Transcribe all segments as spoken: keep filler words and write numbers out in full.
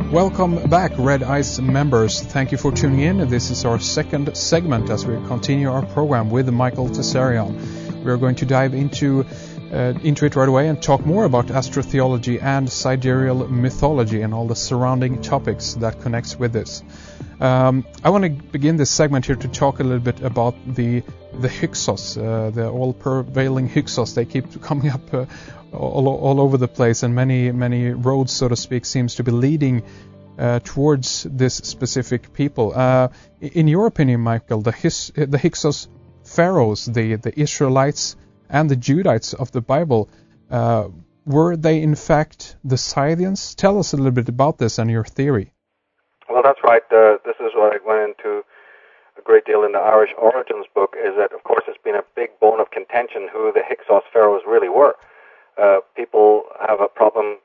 Welcome back, Red Ice members. Thank you for tuning in. This is our second segment as we continue our program with Michael Tessarion. We are going to dive into uh, into it right away and talk more about astrotheology and sidereal mythology and all the surrounding topics that connects with this. Um, I want to begin this segment here to talk a little bit about the the Hyksos, uh, the all-prevailing Hyksos. They keep coming up uh, all, all over the place, and many many roads, so to speak, seems to be leading uh, towards this specific people. Uh, in your opinion, Michael, the Hys, the Hyksos pharaohs, the the Israelites and the Judites of the Bible, uh, were they in fact the Scythians? Tell us a little bit about this and your theory. Well, that's right. Uh, this is what I went into a great deal in the Irish Origins book, is that, of course, it's been a big bone of contention who the Hyksos pharaohs really were. Uh, people have a problem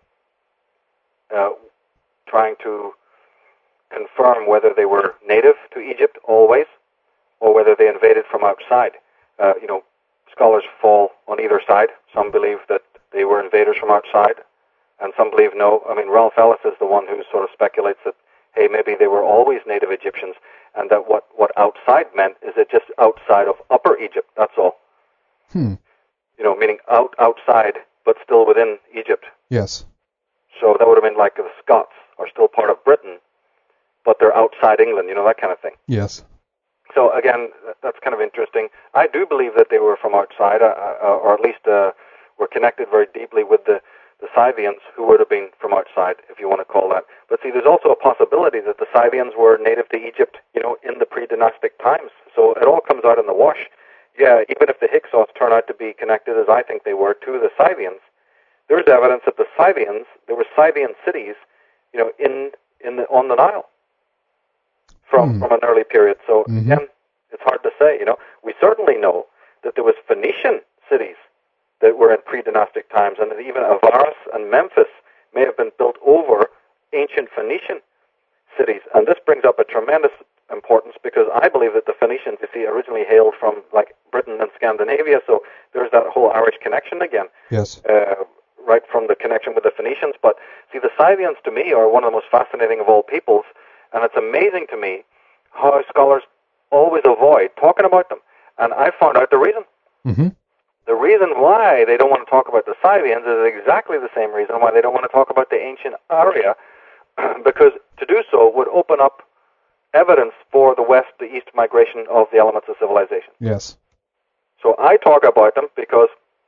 uh, trying to confirm whether they were native to Egypt always or whether they invaded from outside. Uh, you know, scholars fall on either side. Some believe that they were invaders from outside, and some believe no. I mean, Ralph Ellis is the one who sort of speculates that, hey, maybe they were always native Egyptians, and that what, what outside meant is it just outside of Upper Egypt, that's all. Hmm. You know, meaning out outside, but still within Egypt. Yes. So that would have been like the Scots are still part of Britain, but they're outside England, you know, that kind of thing. Yes. So again, that's kind of interesting. I do believe that they were from outside, uh, uh, or at least uh, were connected very deeply with the, the Scythians, who would have been from outside, if you want to call that. But see, there's also a possibility that the Scythians were native to Egypt, you know, in the pre-dynastic times. So it all comes out in the wash. Yeah, even if the Hyksos turn out to be connected, as I think they were, to the Scythians, there's evidence that the Scythians, there were Scythian cities, you know, in in the, on the Nile from, mm. from an early period. So mm-hmm. again, it's hard to say, you know. We certainly know that there was Phoenician cities that were in pre-dynastic times, and that even Avaris and Memphis may have been built over ancient Phoenician cities. And this brings up a tremendous importance, because I believe that the Phoenicians, you see, originally hailed from like Britain and Scandinavia, so there's that whole Irish connection again. Yes. Uh, right from the connection with the Phoenicians. But see, the Scythians to me are one of the most fascinating of all peoples, and it's amazing to me how scholars always avoid talking about them. And I found out the reason. Mm-hmm. The reason why they don't want to talk about the Scythians is exactly the same reason why they don't want to talk about the ancient Arya, because to do so would open up evidence for the west to east migration of the elements of civilization. Yes. So I talk about them because,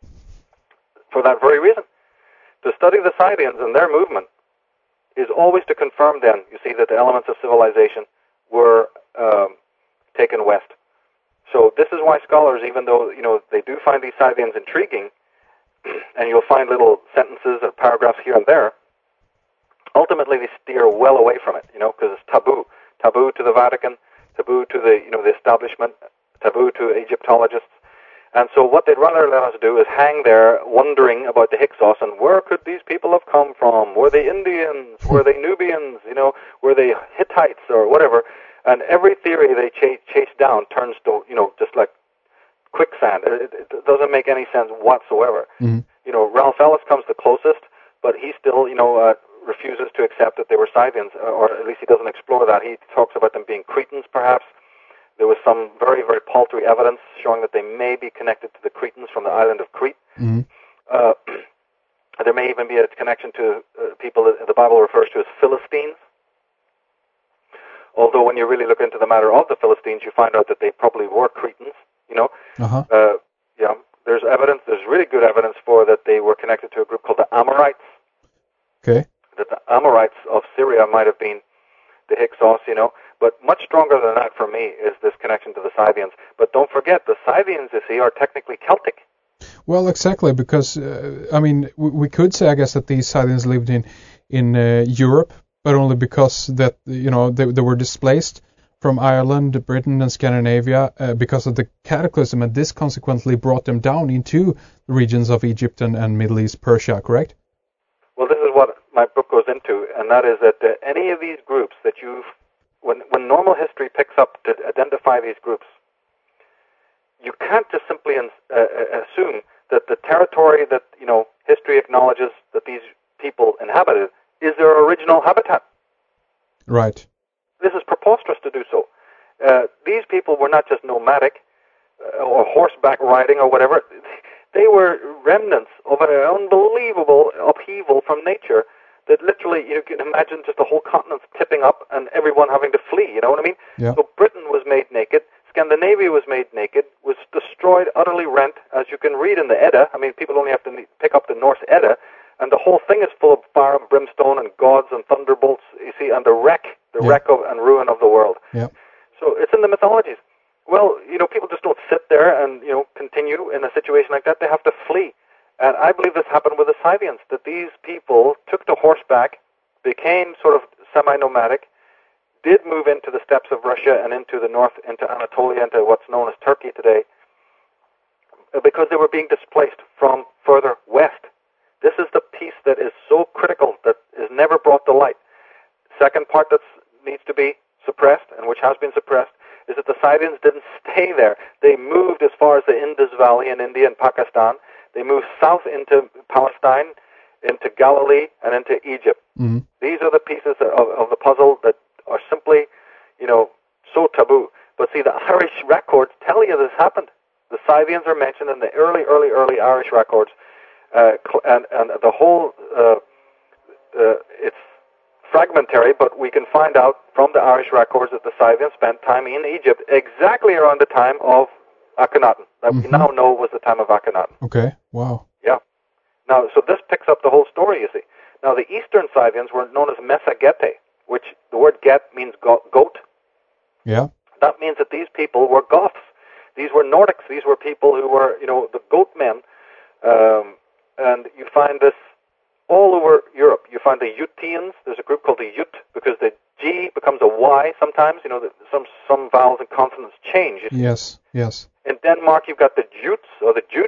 for that very reason, to study the Scythians and their movement is always to confirm then, you see, that the elements of civilization were um, taken west. So this is why scholars, even though, you know, they do find these Scythians intriguing, and you'll find little sentences or paragraphs here and there, ultimately they steer well away from it, you know, because it's taboo. Taboo to the Vatican, taboo to the, you know, the establishment, taboo to Egyptologists. And so what they'd rather let us do is hang there wondering about the Hyksos and where could these people have come from? Were they Indians? Were they Nubians? You know, were they Hittites or whatever? And every theory they chase, chase down turns to, you know, just like quicksand. It, it doesn't make any sense whatsoever. Mm-hmm. You know, Ralph Ellis comes the closest, but he still, you know, uh, refuses to accept that they were Scythians, or at least he doesn't explore that. He talks about them being Cretans, perhaps. There was some very, very paltry evidence showing that they may be connected to the Cretans from the island of Crete. Mm-hmm. Uh, there may even be a connection to uh, people that the Bible refers to as Philistines. Although when you really look into the matter of the Philistines, you find out that they probably were Cretans, you know. Uh-huh. Uh, yeah, there's evidence, there's really good evidence for that they were connected to a group called the Amorites. Okay. That the Amorites of Syria might have been the Hyksos, you know. But much stronger than that for me is this connection to the Scythians. But don't forget, the Scythians, you see, are technically Celtic. Well, exactly, because, uh, I mean, we, we could say, I guess, that these Scythians lived in, in uh, Europe, but only because that, you know, they, they were displaced from Ireland, Britain, and Scandinavia uh, because of the cataclysm, and this consequently brought them down into the regions of Egypt and, and Middle East, Persia, correct? Well, this is what my book goes into, and that is that uh, any of these groups that you've When, when normal history picks up to identify these groups, you can't just simply uh, assume that the territory that, you know, history acknowledges that these people inhabited is their original habitat. Right. This is preposterous to do so. Uh, these people were not just nomadic uh, or horseback riding or whatever. They were remnants of an unbelievable upheaval from nature that literally, you can imagine just the whole continent tipping up and everyone having to flee, you know what I mean? Yeah. So Britain was made naked, Scandinavia was made naked, was destroyed, utterly rent, as you can read in the Edda. I mean, people only have to pick up the Norse Edda, and the whole thing is full of fire and brimstone and gods and thunderbolts, you see, and the wreck, the yeah. wreck of and ruin of the world. Yeah. So it's in the mythologies. Well, you know, people just don't sit there and, you know, continue in a situation like that. They have to flee. And I believe this happened with the Scythians, that these people took to horseback, became sort of semi-nomadic, did move into the steppes of Russia and into the north, into Anatolia, into what's known as Turkey today, because they were being displaced from further west. This is the piece that is so critical, that is never brought to light. Second part that needs to be suppressed, and which has been suppressed, is that the Scythians didn't stay there. They moved as far as the Indus Valley in India and Pakistan. They moved south into Palestine, into Galilee, and into Egypt. Mm-hmm. These are the pieces of, of the puzzle that are simply, you know, so taboo. But see, the Irish records tell you this happened. The Scythians are mentioned in the early, early, early Irish records, uh, and, and the whole, uh, uh, it's fragmentary, but we can find out from the Irish records that the Scythians spent time in Egypt exactly around the time of Akhenaten, that mm-hmm. we now know was the time of Akhenaten. Okay, wow. Yeah. Now, so this picks up the whole story, you see. Now, the Eastern Scythians were known as Mesagete, which the word get means go- goat. Yeah. That means that these people were Goths. These were Nordics. These were people who were, you know, the goat men. Um, and you find this all over Europe. You find the Utaeans. There's a group called the Ute, because the G becomes a Y sometimes. You know, the, some some vowels and consonants change. Yes, yes. In Denmark, you've got the Jutes, or the Jute,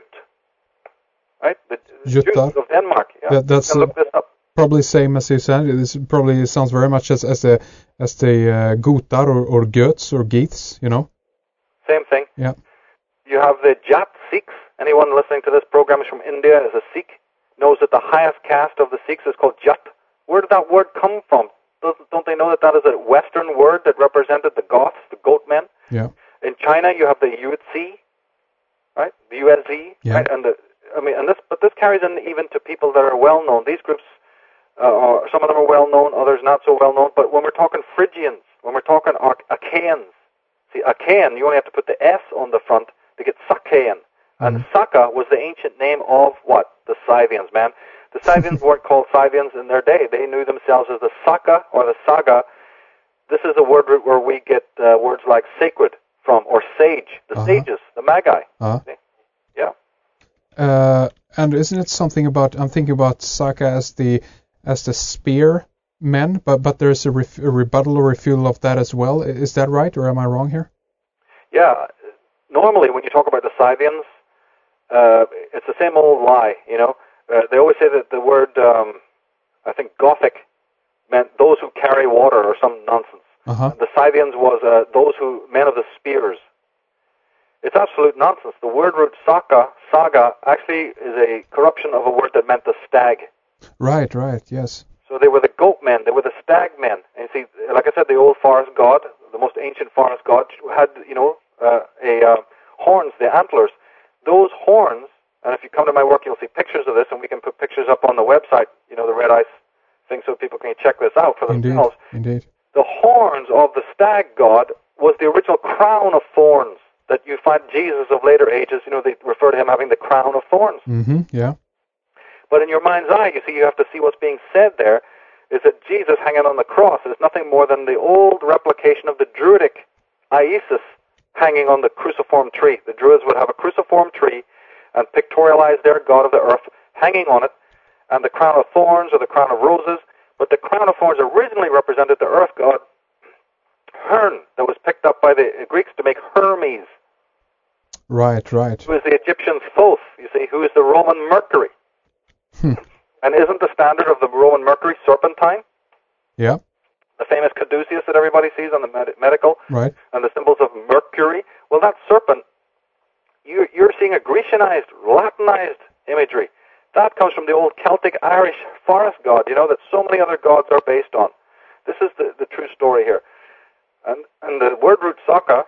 right? The Jutes of Denmark. Yeah. That, that's you can look this up. Probably same as you said. This probably sounds very much as as the as the uh, Gotar or, or Goeths or Geeths, you know. Same thing. Yeah. You have the Jat Sikhs. Anyone listening to this program is from India, is a Sikh, knows that the highest caste of the Sikhs is called Jat. Where did that word come from? Don't they know that that is a Western word that represented the Goths, the goat men? Yeah. In China, you have the Yuezhi, right? The Yuezhi, yeah. right? And the, I mean, and this, but this carries in even to people that are well known. These groups, uh, are, some of them are well known, others not so well known. But when we're talking Phrygians, when we're talking Achaeans, see, Achaean, you only have to put the S on the front to get Sakaean. And mm-hmm. Saka was the ancient name of what? The Scythians, man. The Scythians weren't called Scythians in their day. They knew themselves as the Saka or the Saga. This is a word where we get uh, words like sacred from, or sage, the uh-huh. sages, the Magi. Uh-huh. Yeah. Uh, and isn't it something about, I'm thinking about Saka as the as the spear men, but but there's a, ref, a rebuttal or refutal of that as well. Is that right, or am I wrong here? Yeah. Normally, when you talk about the Scythians, uh, it's the same old lie, you know. Uh, they always say that the word, um, I think, Gothic meant those who carry water or some nonsense. Uh-huh. The Scythians was uh, those who, men of the spears. It's absolute nonsense. The word root Saka, saga, actually is a corruption of a word that meant the stag. Right, right, yes. So they were the goat men, they were the stag men. And you see, like I said, the old forest god, the most ancient forest god, had, you know, uh, a uh, horns, the antlers. Those horns, and if you come to my work, you'll see pictures of this, and we can put pictures up on the website, you know, the Red Ice thing, so people can check this out for themselves. Indeed, indeed. The horns of the stag god was the original crown of thorns that you find Jesus of later ages, you know, they refer to him having the crown of thorns. Mm-hmm, yeah. But in your mind's eye, you see, you have to see what's being said there, is that Jesus hanging on the cross is nothing more than the old replication of the Druidic Isis hanging on the cruciform tree. The Druids would have a cruciform tree and pictorialize their god of the earth hanging on it, and the crown of thorns or the crown of roses. But the crown of thorns originally represented the earth god Hern, that was picked up by the Greeks to make Hermes. Right, right. Who is the Egyptian Thoth, you see, who is the Roman Mercury. Hmm. And isn't the standard of the Roman Mercury serpentine? Yeah. The famous caduceus that everybody sees on the med- medical, right. And the symbols of Mercury. Well, that serpent, you, you're seeing a Grecianized, Latinized imagery. That comes from the old Celtic Irish forest god, you know, that so many other gods are based on. This is the, the true story here. And, and the word root Saka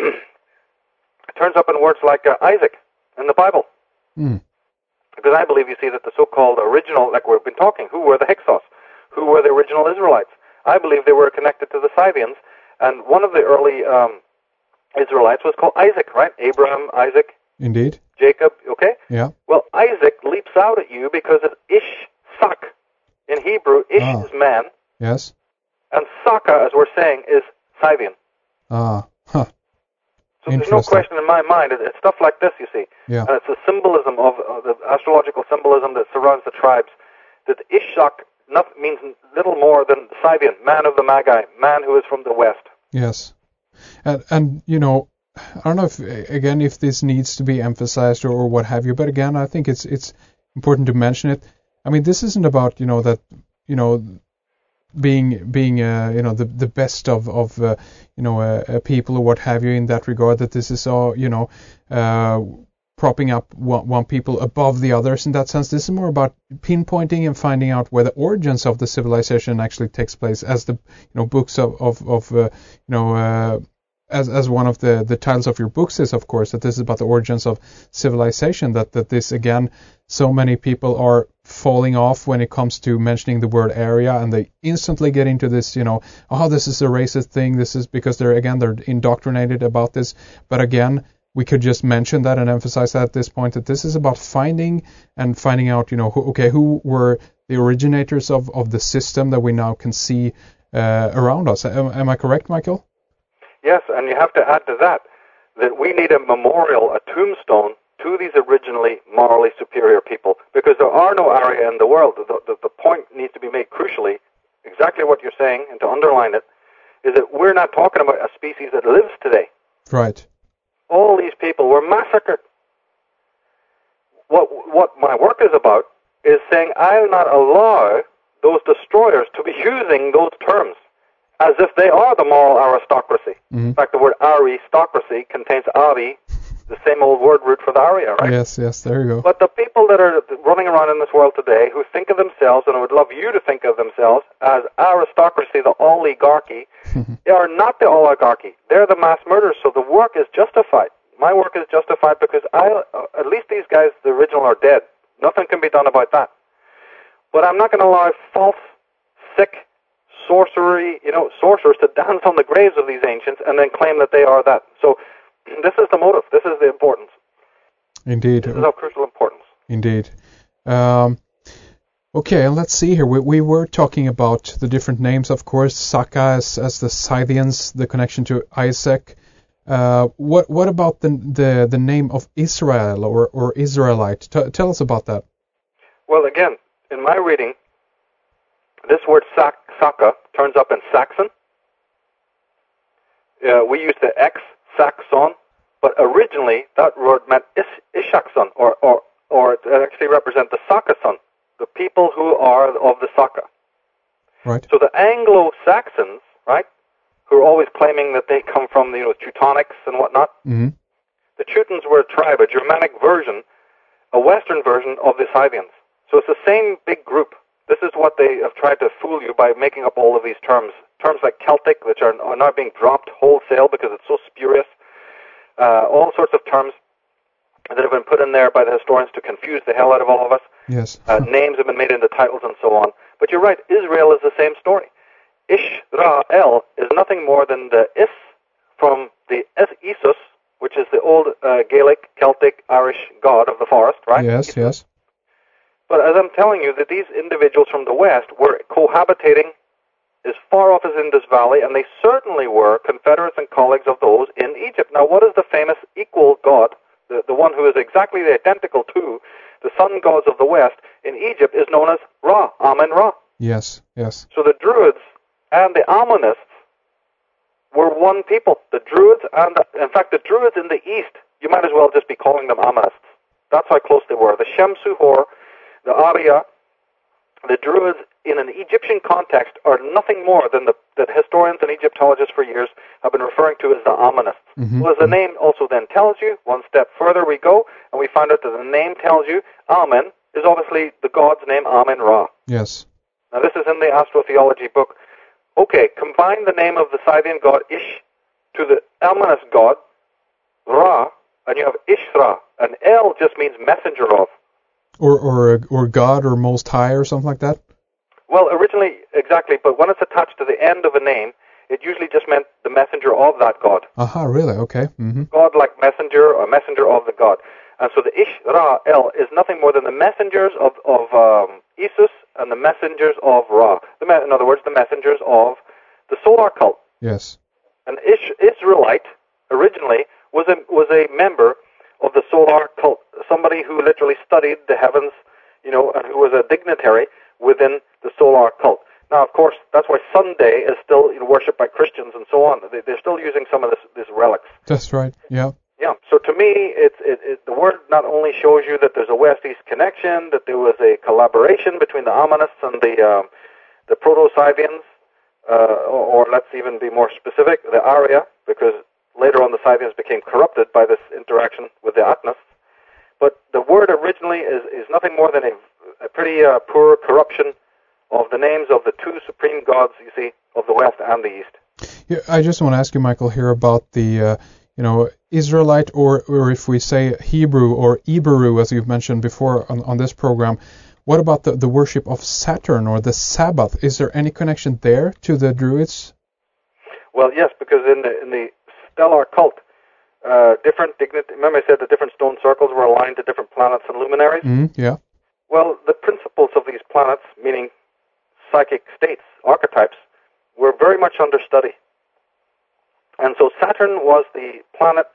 turns up in words like uh, Isaac in the Bible. Mm. Because I believe you see that the so-called original, like we've been talking, who were the Hyksos? Who were the original Israelites? I believe they were connected to the Scythians, and one of the early um, Israelites was called Isaac, right? Abraham, Isaac. Indeed. Jacob, okay? Yeah. Well, Isaac leaps out at you because of Ish Sak. In Hebrew, Ish ah. is man, yes, and Saka, as we're saying, is Scythian. Ah, huh. So there's no question in my mind. It's stuff like this, you see. Yeah. And it's the symbolism of uh, the astrological symbolism that surrounds the tribes. That Ishak not, means little more than Scythian, man of the Magi, man who is from the west. Yes. And, and you know, I don't know if, again, if this needs to be emphasized or, or what have you, but again, I think it's it's important to mention it. I mean, this isn't about, you know, that, you know, being being uh, you know the the best of of uh, you know uh, uh, people or what have you in that regard, that this is all, you know uh, propping up one, one people above the others in that sense. This is more about pinpointing and finding out where the origins of the civilization actually takes place, as the you know books of of, of uh, you know uh, as as one of the the titles of your books is, of course, that this is about the origins of civilization. That that this again, so many people are falling off when it comes to mentioning the word area, and they instantly get into this, you know, oh, this is a racist thing. This is because they're, again, they're indoctrinated about this. But again, we could just mention that and emphasize that at this point, that this is about finding and finding out, you know, who, okay, who were the originators of, of the system that we now can see uh, around us. Am, am I correct, Michael? Yes, and you have to add to that that we need a memorial, a tombstone, to these originally morally superior people, because there are no Arya in the world. The, the, the point needs to be made crucially, exactly what you're saying, and to underline it, is that we're not talking about a species that lives today. Right. All these people were massacred. What, what my work is about is saying I'll not allow those destroyers to be using those terms as if they are the moral aristocracy. Mm-hmm. In fact, the word aristocracy contains Ari, the same old word root for the Arya, right? Yes, yes, there you go. But the people that are running around in this world today who think of themselves, and I would love you to think of themselves, as aristocracy, the oligarchy, they are not the oligarchy. They're the mass murderers, so the work is justified. My work is justified because I, uh, at least these guys, the original, are dead. Nothing can be done about that. But I'm not going to allow false, sick, sorcery, you know, sorcerers to dance on the graves of these ancients and then claim that they are that. So this is the motive. This is the importance. Indeed. This is of crucial importance. Indeed. Um, okay, and let's see here. We, we were talking about the different names, of course. Saka as, as the Scythians, the connection to Isaac. Uh, what what about the the, the name of Israel or, or Israelite? T- tell us about that. Well, again, in my reading, this word sak, Saka turns up in Saxon. Uh, we use the X, Saxon, but originally that word meant Ish, Ishakson, or, or, or it actually represents the Sakason, the people who are of the Saka. Right. So the Anglo-Saxons, right, who are always claiming that they come from, you know, Teutonics and whatnot, mm-hmm. the Teutons were a tribe, a Germanic version, a Western version of the Scythians. So it's the same big group. This is what they have tried to fool you by making up all of these terms. Terms like Celtic, which are, are now being dropped wholesale because it's so spurious. Uh, all sorts of terms that have been put in there by the historians to confuse the hell out of all of us. Yes. uh, names have been made into titles and so on. But you're right, Israel is the same story. Ishrael is nothing more than the Is from the Isus, which is the old uh, Gaelic, Celtic, Irish god of the forest, right? Yes, Isus. yes. But as I'm telling you, that these individuals from the West were cohabitating as far off as Indus Valley, and they certainly were confederates and colleagues of those in Egypt. Now, what is the famous equal god, the, the one who is exactly identical to the sun gods of the West in Egypt, is known as Ra, Amen-Ra. Yes, yes. So the Druids and the Ammonists were one people. The Druids and, the, in fact, the Druids in the East, you might as well just be calling them Ammonists. That's how close they were. The Shem-Suhor, the Arya, the Druids in an Egyptian context are nothing more than the that historians and Egyptologists for years have been referring to as the Ammonists. Mm-hmm. Well, as the name also then tells you, one step further we go, and we find out that the name tells you Amen is obviously the god's name, Amen-Ra. Yes. Now, this is in the astrotheology book, Okay, combine the name of the Scythian god Ish to the Amanist god Ra, and you have Ishra, and El just means messenger of. Or or or God or Most High or something like that? Well, originally, exactly, but when it's attached to the end of a name, it usually just meant the messenger of that god. Aha, really? Okay. Mm-hmm. God like messenger or messenger of the god. And so the Ish, Ra, El is nothing more than the messengers of, of um, Isis and the messengers of Ra. The me- in other words, the messengers of the solar cult. Yes. An Ish, Israelite originally was a, was a member of the solar cult, somebody who literally studied the heavens, you know, and who was a dignitary within the solar cult. Now, of course, that's why Sunday is still, you know, worshipped by Christians and so on. They, they're still using some of this, these relics. That's right. Yeah. Yeah. So to me, it's it, it, the word not only shows you that there's a West-East connection, that there was a collaboration between the Amanists and the um, the Proto-Scythians, uh, or, or let's even be more specific, the Arya, because later on the Scythians became corrupted by this interaction with the Atnists. But the word originally is, is nothing more than a, a pretty uh, poor corruption of the names of the two supreme gods, you see, of the West and the East. Yeah, I just want to ask you, Michael, here about the, uh, you know, Israelite, or, or if we say Hebrew or Iberu, as you've mentioned before on, on this program, what about the, the worship of Saturn or the Sabbath? Is there any connection there to the Druids? Well, yes, because in the in the stellar cult, uh, different dignity. Remember, I said the different stone circles were aligned to different planets and luminaries. Mm, yeah. Well, the principles of these planets, meaning psychic states, archetypes, were very much under study. And so Saturn was the planet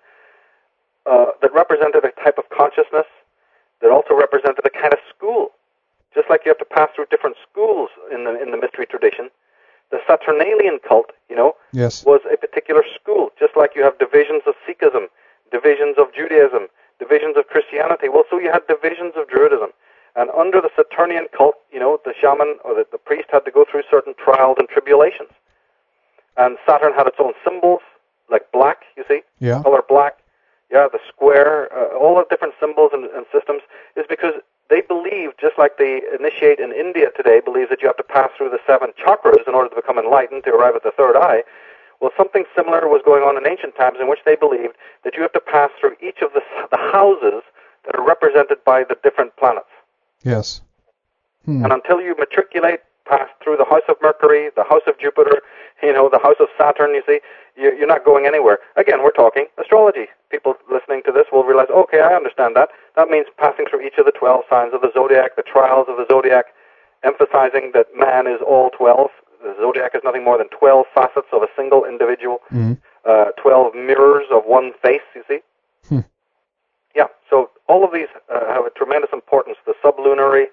uh, that represented a type of consciousness that also represented a kind of school. Just like you have to pass through different schools in the in the mystery tradition, the Saturnalian cult, you know, yes. was a particular school. Just like you have divisions of Sikhism, divisions of Judaism, divisions of Christianity. Well, so you had divisions of Druidism. And under the Saturnian cult, you know, the shaman or the, the priest had to go through certain trials and tribulations. And Saturn had its own symbols, like black, you see, yeah. color black. Yeah, the square, uh, all the different symbols and, and systems is because they believe, just like the initiate in India today believes that you have to pass through the seven chakras in order to become enlightened, to arrive at the third eye. Well, something similar was going on in ancient times in which they believed that you have to pass through each of the, the houses that are represented by the different planets. Yes. Hmm. And until you matriculate, pass through the house of Mercury, the house of Jupiter, you know, the house of Saturn, you see, you're not going anywhere. Again, we're talking astrology. People listening to this will realize, okay, I understand that. That means passing through each of the twelve signs of the zodiac, the trials of the zodiac, emphasizing that man is all twelve. The zodiac is nothing more than twelve facets of a single individual, mm-hmm. uh, twelve mirrors of one face, you see. Hmm. Yeah, so all of these uh, have a tremendous importance. The sublunary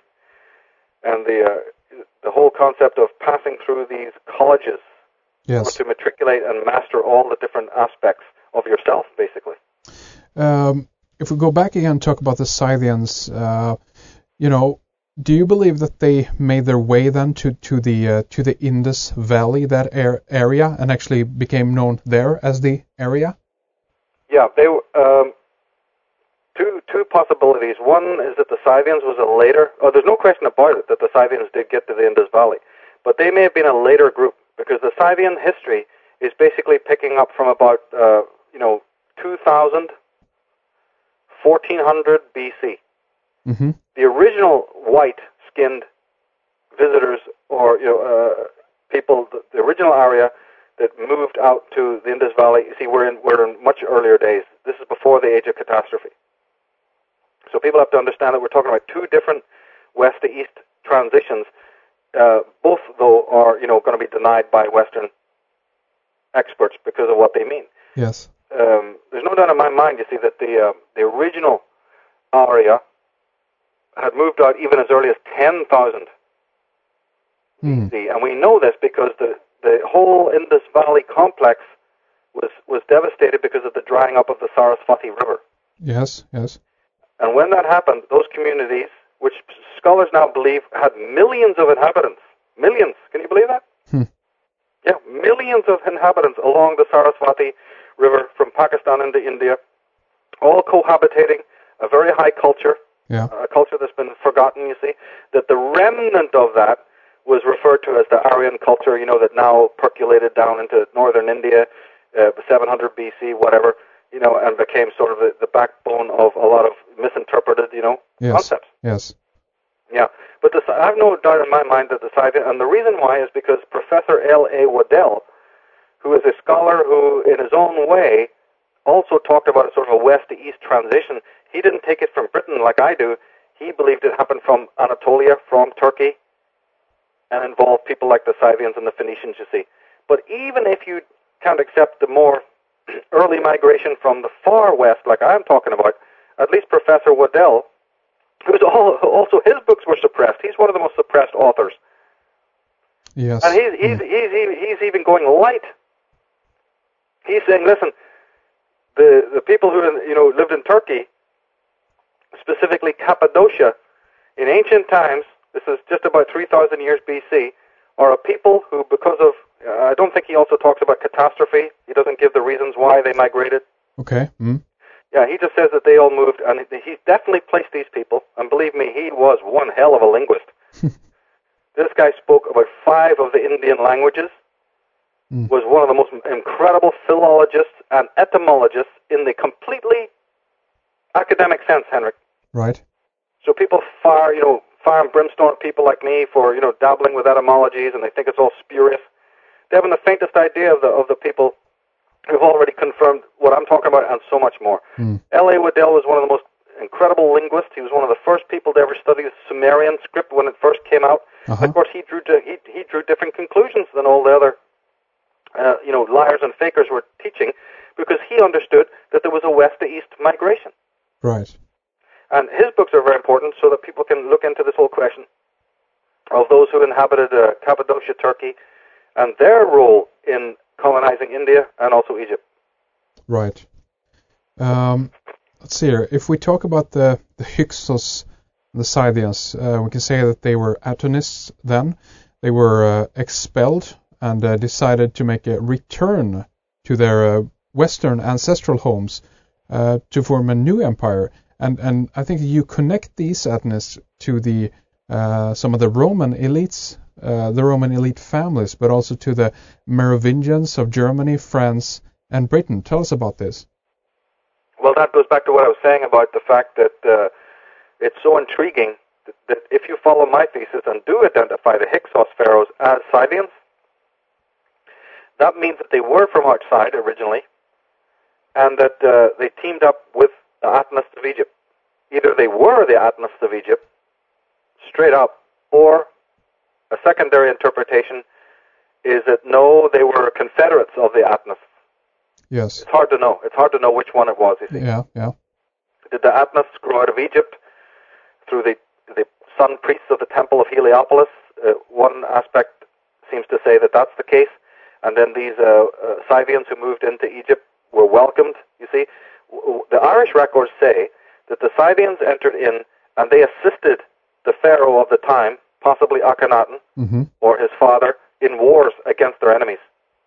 and the uh, the whole concept of passing through these colleges, yes, to matriculate and master all the different aspects of yourself, basically. Um, if we go back again and talk about the Scythians, uh, you know, do you believe that they made their way then to to the uh, to the Indus Valley, that air, area, and actually became known there as the area? Yeah, they um, two two possibilities. One is that the Scythians was a later. Oh, there's no question about it that the Scythians did get to the Indus Valley, but they may have been a later group because the Scythian history is basically picking up from about uh, you know two thousand, fourteen hundred B C. Mm-hmm. The original white-skinned visitors, or you know, uh, people, the, the original area that moved out to the Indus Valley. You see, we're in we're in much earlier days. This is before the age of catastrophe. So people have to understand that we're talking about two different west to east transitions. Uh, both, though, are you know going to be denied by Western experts because of what they mean. Yes. Um, there's no doubt in my mind, you see, that the uh, the original area had moved out even as early as ten thousand hmm. B C, and we know this because the the whole Indus Valley complex was was devastated because of the drying up of the Saraswati River. Yes, yes. And when that happened, those communities, which scholars now believe had millions of inhabitants, millions, can you believe that? Hmm. Yeah, millions of inhabitants along the Saraswati River from Pakistan into India, all cohabitating, a very high culture, yeah. a culture that's been forgotten, you see, that the remnant of that was referred to as the Aryan culture, you know, that now percolated down into northern India, uh, seven hundred B C, whatever, you know, and became sort of the, the backbone of a lot of misinterpreted, you know, yes. concepts. Yes. Yeah, but the, I have no doubt in my mind that the Scythians, and the reason why is because Professor L A. Waddell, who is a scholar who, in his own way, also talked about a sort of a west to east transition. He didn't take it from Britain like I do. He believed it happened from Anatolia, from Turkey, and involved people like the Scythians and the Phoenicians, you see. But even if you can't accept the more early migration from the far west, like I'm talking about, at least Professor Waddell, who's all, also his books were suppressed. He's one of the most suppressed authors. Yes. And he's he's mm. he's, he's even going light. He's saying, listen, the the people who you know lived in Turkey, specifically Cappadocia, in ancient times, this is just about three thousand years B C, are a people who, because of, uh, I don't think he also talks about catastrophe. He doesn't give the reasons why they migrated. Okay. Mm. Yeah, he just says that they all moved, and he's definitely placed these people, and believe me, he was one hell of a linguist. This guy spoke about five of the Indian languages, mm. was one of the most incredible philologists and etymologists in the completely academic sense, Henrik. Right. So people fire, you know, fire and brimstone at people like me for, you know, dabbling with etymologies, and they think it's all spurious. They haven't the faintest idea of the of the people who've already confirmed what I'm talking about and so much more. Mm. L A. Waddell was one of the most incredible linguists. He was one of the first people to ever study the Sumerian script when it first came out. Uh-huh. Of course, he drew he, he drew different conclusions than all the other, uh, you know, liars and fakers were teaching, because he understood that there was a west to east migration. Right. And his books are very important so that people can look into this whole question of those who inhabited uh, Cappadocia, Turkey, and their role in colonizing India and also Egypt. Right. Um, let's see here. If we talk about the, the Hyksos, the Scythians, uh, we can say that they were Atonists then. They were uh, expelled and uh, decided to make a return to their uh, Western ancestral homes uh, to form a new empire. And and I think you connect these Atonists to the uh, some of the Roman elites, uh, the Roman elite families, but also to the Merovingians of Germany, France, and Britain. Tell us about this. Well, that goes back to what I was saying about the fact that uh, it's so intriguing that, that if you follow my thesis and do identify the Hyksos pharaohs as Scythians, that means that they were from outside originally, and that uh, they teamed up with the Atonists of Egypt. Either they were the Atonists of Egypt, straight up, or a secondary interpretation is that no, they were confederates of the Atonists. Yes. It's hard to know. It's hard to know which one it was, you see. Yeah, yeah. Did the Atonists grow out of Egypt through the, the sun priests of the Temple of Heliopolis? Uh, one aspect seems to say that that's the case. And then these uh, uh, Scythians who moved into Egypt were welcomed, you see. The Irish records say that the Scythians entered in and they assisted the pharaoh of the time, possibly Akhenaten, mm-hmm. or his father, in wars against their enemies.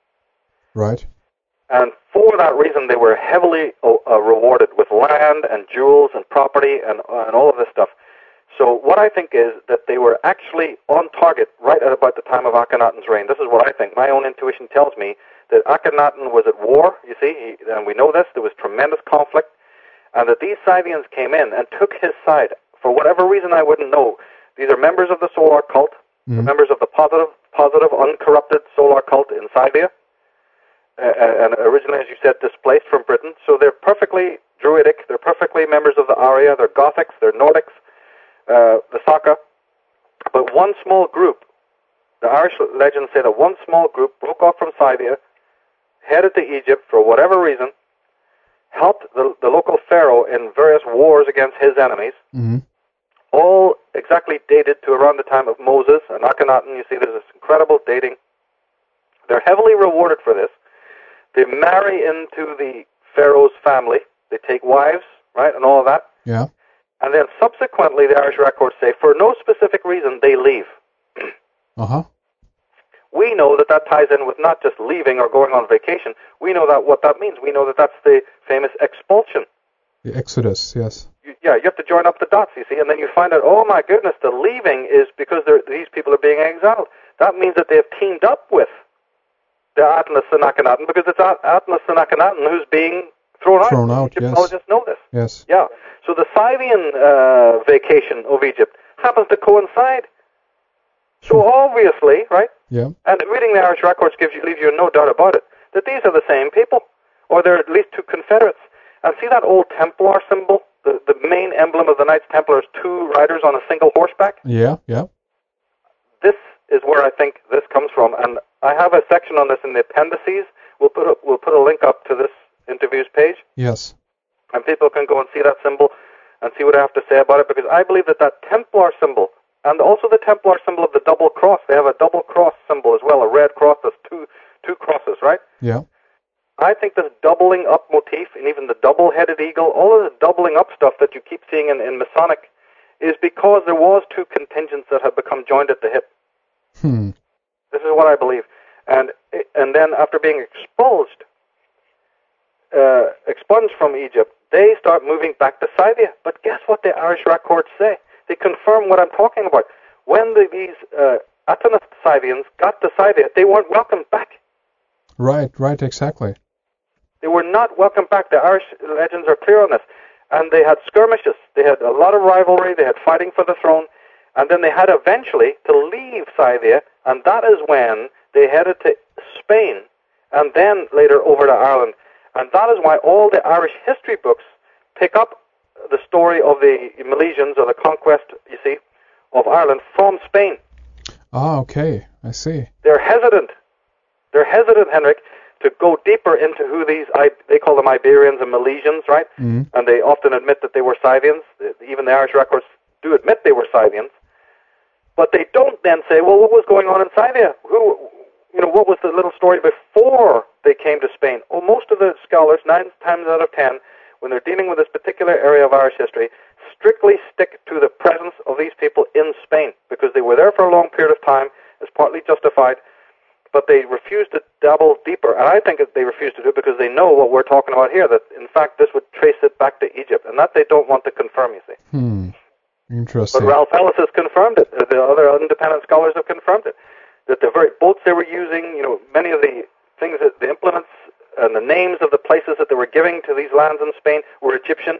Right. And for that reason, they were heavily uh, rewarded with land and jewels and property and, uh, and all of this stuff. So what I think is that they were actually on target right at about the time of Akhenaten's reign. This is what I think. My own intuition tells me that Akhenaten was at war, you see, he, and we know this, there was tremendous conflict, and that these Scythians came in and took his side. For whatever reason I wouldn't know, these are members of the solar cult, mm-hmm. members of the positive, positive, uncorrupted solar cult in Scythia, uh, and originally, as you said, displaced from Britain. So they're perfectly Druidic, they're perfectly members of the Arya, they're Gothics, they're Nordics, uh, the Saka. But one small group, the Irish legends say that one small group broke off from Scythia, headed to Egypt for whatever reason, helped the, the local pharaoh in various wars against his enemies, mm-hmm. all exactly dated to around the time of Moses and Akhenaten. You see, there's this incredible dating. They're heavily rewarded for this. They marry into the pharaoh's family. They take wives, right, and all of that. Yeah. And then subsequently, the Irish records say, for no specific reason, they leave. Uh-huh. We know that that ties in with not just leaving or going on vacation. We know that what that means. We know that that's the famous expulsion. The Exodus, yes. you, yeah, you have to join up the dots, you see, and then you find out, oh my goodness, the leaving is because these people are being exiled. That means that they have teamed up with the Atlas and Akhenaten, because it's Atlas and Akhenaten who's being thrown, thrown out. out. Egyptologists yes. know this. Yes. Yeah. So the Scythian uh, vacation of Egypt happens to coincide. So obviously, right? Yeah. And reading the Irish records gives you, leaves you no doubt about it, that these are the same people, or they're at least two confederates. And see that old Templar symbol? The, the main emblem of the Knights Templar is two riders on a single horseback? Yeah, yeah. This is where I think this comes from, and I have a section on this in the appendices. We'll put a, we'll put a link up to this interviews page. Yes. And people can go and see that symbol and see what I have to say about it, because I believe that that Templar symbol, and also the Templar symbol of the double cross, they have a double cross symbol as well, a red cross that's two two crosses, right? Yeah. I think this doubling up motif, and even the double-headed eagle, all of the doubling up stuff that you keep seeing in, in Masonic, is because there was two contingents that had become joined at the hip. Hmm. This is what I believe. And and then after being expulsed, uh, expunged from Egypt, they start moving back to Scythia. But guess what the Irish records say? They confirm what I'm talking about. When the, these uh, Atenist Scythians got to Scythia, they weren't welcomed back. Right, right, exactly. They were not welcomed back. The Irish legends are clear on this. And they had skirmishes. They had a lot of rivalry. They had fighting for the throne. And then they had eventually to leave Scythia, and that is when they headed to Spain, and then later over to Ireland. And that is why all the Irish history books pick up the story of the Milesians, or the conquest, you see, of Ireland from Spain. Ah, okay, I see. They're hesitant. They're hesitant, Henrik, to go deeper into who these, they call them Iberians and Milesians, right? Mm. And they often admit that they were Scythians. Even the Irish records do admit they were Scythians. But they don't then say, well, what was going on in Scythia? Who, you know, what was the little story before they came to Spain? Oh, most of the scholars, nine times out of ten, when they're dealing with this particular area of Irish history, strictly stick to the presence of these people in Spain, because they were there for a long period of time. It's partly justified, but they refuse to dabble deeper. And I think that they refuse to do it because they know what we're talking about here, that in fact this would trace it back to Egypt, and that they don't want to confirm, you see. Hmm. Interesting. But Ralph Ellis has confirmed it. The other independent scholars have confirmed it. That the very boats they were using, you know, many of the things, that the implements and the names of the places that they were giving to these lands in Spain were Egyptian.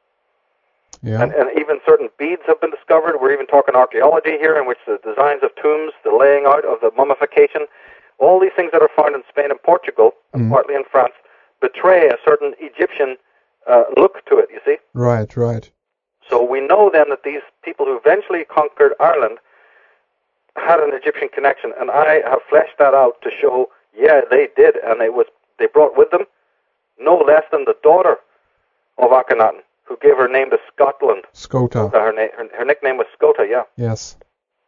Yeah. And, and even certain beads have been discovered. We're even talking archaeology here, in which the designs of tombs, the laying out of the mummification, all these things that are found in Spain and Portugal, and mm. partly in France, betray a certain Egyptian uh, look to it, you see? Right, right. So we know then that these people who eventually conquered Ireland had an Egyptian connection, and I have fleshed that out to show, yeah, they did, and it was they brought with them no less than the daughter of Akhenaten, who gave her name to Scotland. Scota. Her, na- her, her nickname was Scota, yeah. Yes.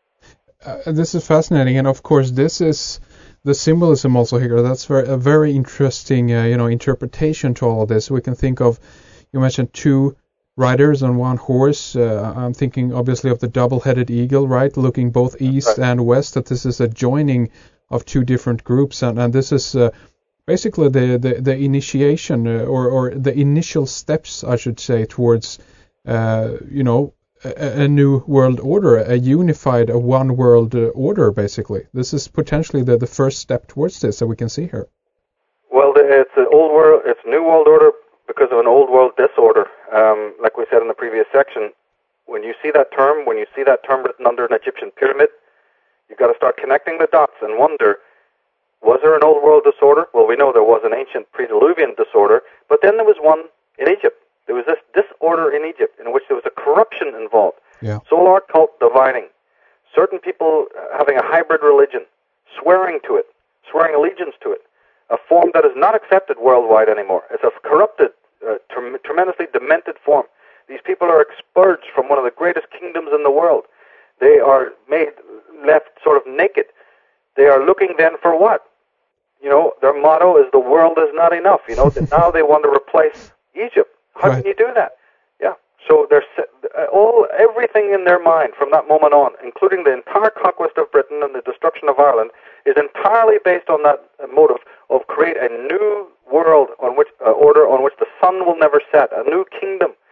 Uh, this is fascinating, and of course, this is the symbolism also here. That's very, a very interesting, uh, you know, interpretation to all of this. We can think of, you mentioned two riders on one horse. Uh, I'm thinking obviously of the double-headed eagle, right, looking both east right. and west, that this is a joining of two different groups, and, and this is uh, basically the, the, the initiation uh, or, or the initial steps, I should say, towards, uh, you know, a, a new world order, a unified, a one-world uh, order, basically. This is potentially the, the first step towards this that we can see here. Well, it's an old world, it's new world order because of an old world disorder. Um, like we said in the previous section, when you see that term, when you see that term written under an Egyptian pyramid, you've got to start connecting the dots and wonder, was there an old world disorder? Well, we know there was an ancient pre-Diluvian disorder, but then there was one in Egypt. There was this disorder in Egypt in which there was a corruption involved. Yeah. Solar cult dividing. Certain people having a hybrid religion, swearing to it, swearing allegiance to it. A form that is not accepted worldwide anymore. It's a corrupted, uh, tre- tremendously demented form. These people are expurged from one of the greatest kingdoms in the world. They are made, left sort of naked. They are looking then for what? You know, their motto is the world is not enough. You know, now they want to replace Egypt. How right. can you do that? Yeah. So there's uh, all everything in their mind from that moment on, including the entire conquest of Britain and the destruction of Ireland, is entirely based on that uh, motive of create a new world on which uh, order on which the sun will never set, a new kingdom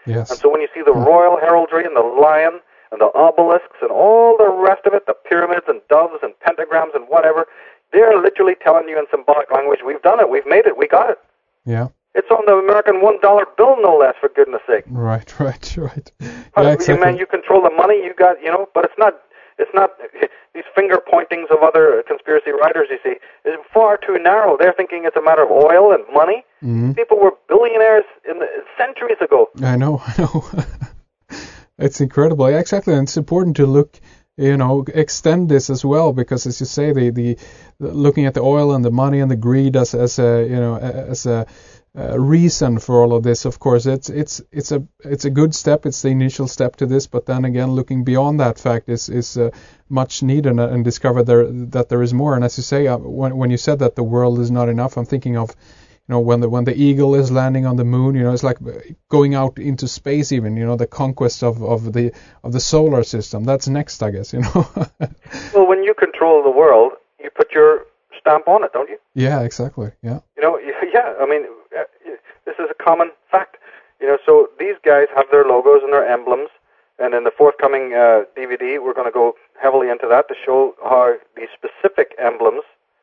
Yes. And so when you see the Hmm. royal heraldry and the lion and the obelisks and all the rest of it, the pyramids and doves and pentagrams and whatever, they're literally telling you in symbolic language, we've done it, we've made it, we got it. Yeah. It's on the American one dollar bill, no less, for goodness sake. Right, right, right. How- Yeah, you exactly. man, you control the money, you got, you know, but it's not, it's not, these finger pointings of other conspiracy writers, you see, is far too narrow. They're thinking it's a matter of oil and money. Mhm. People were billionaires in the, centuries ago. I know, I know. It's incredible. Yeah, exactly. And it's important to look, you know, extend this as well, because as you say, the, the, the looking at the oil and the money and the greed as, as a, you know, as a, a reason for all of this, of course, it's, it's, it's a, it's a good step. It's the initial step to this, but then again, looking beyond that fact is, is uh, much needed, and, and discover there, that there is more. And as you say, uh, when, when you said that the world is not enough, I'm thinking of, you know, when the when the eagle is landing on the moon, you know, it's like going out into space. Even, you know, the conquest of, of the of the solar system. That's next, I guess. You know. Well, when you control the world, you put your stamp on it, don't you? Yeah, exactly. Yeah. You know, yeah. I mean, uh, this is a common fact. You know, so these guys have their logos and their emblems, and in the forthcoming uh, D V D, we're going to go heavily into that to show how these specific emblems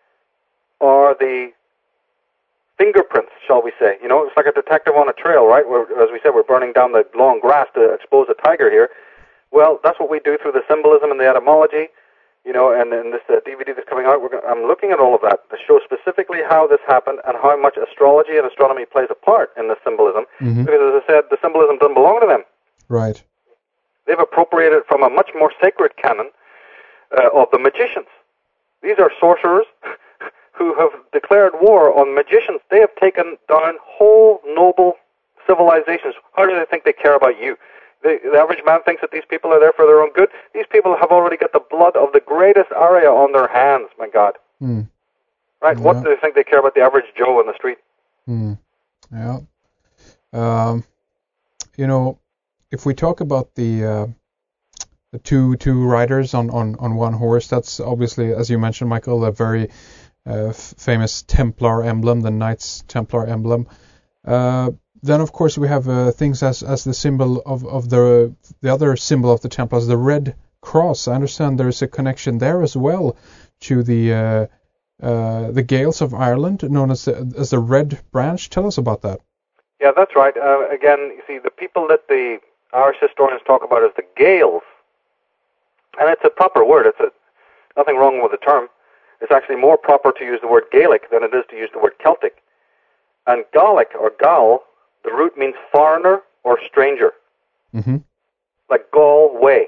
are the fingerprints, shall we say. You know, it's like a detective on a trail, right? We're, as we said, we're burning down the long grass to expose a tiger here. Well, that's what we do through the symbolism and the etymology, you know, and in this uh, D V D that's coming out, we're gonna, I'm looking at all of that to show specifically how this happened and how much astrology and astronomy plays a part in the symbolism. Mm-hmm. Because, as I said, the symbolism doesn't belong to them. Right. They've appropriated it from a much more sacred canon uh, of the magicians. These are sorcerers who have declared war on magicians. They have taken down whole noble civilizations. How do they think they care about you? The, the average man thinks that these people are there for their own good. These people have already got the blood of the greatest Arya on their hands, my God. Mm. Right? Yeah. What do they think they care about the average Joe in the street? Mm. Yeah. Um, you know, if we talk about the uh, the two two riders on, on, on one horse, that's obviously, as you mentioned, Michael, a very uh, f- famous Templar emblem, the Knights Templar emblem. Uh, then, of course, we have uh, things as as the symbol of, of the the other symbol of the Templars, the Red Cross. I understand there is a connection there as well to the uh, uh, the Gaels of Ireland, known as the, as the Red Branch. Tell us about that. Yeah, that's right. Uh, again, you see, the people that the Irish historians talk about as the Gaels, and it's a proper word. It's a, nothing wrong with the term. It's actually more proper to use the word Gaelic than it is to use the word Celtic. And Gaelic, or Gael, the root means foreigner or stranger. Mm-hmm. Like Galway,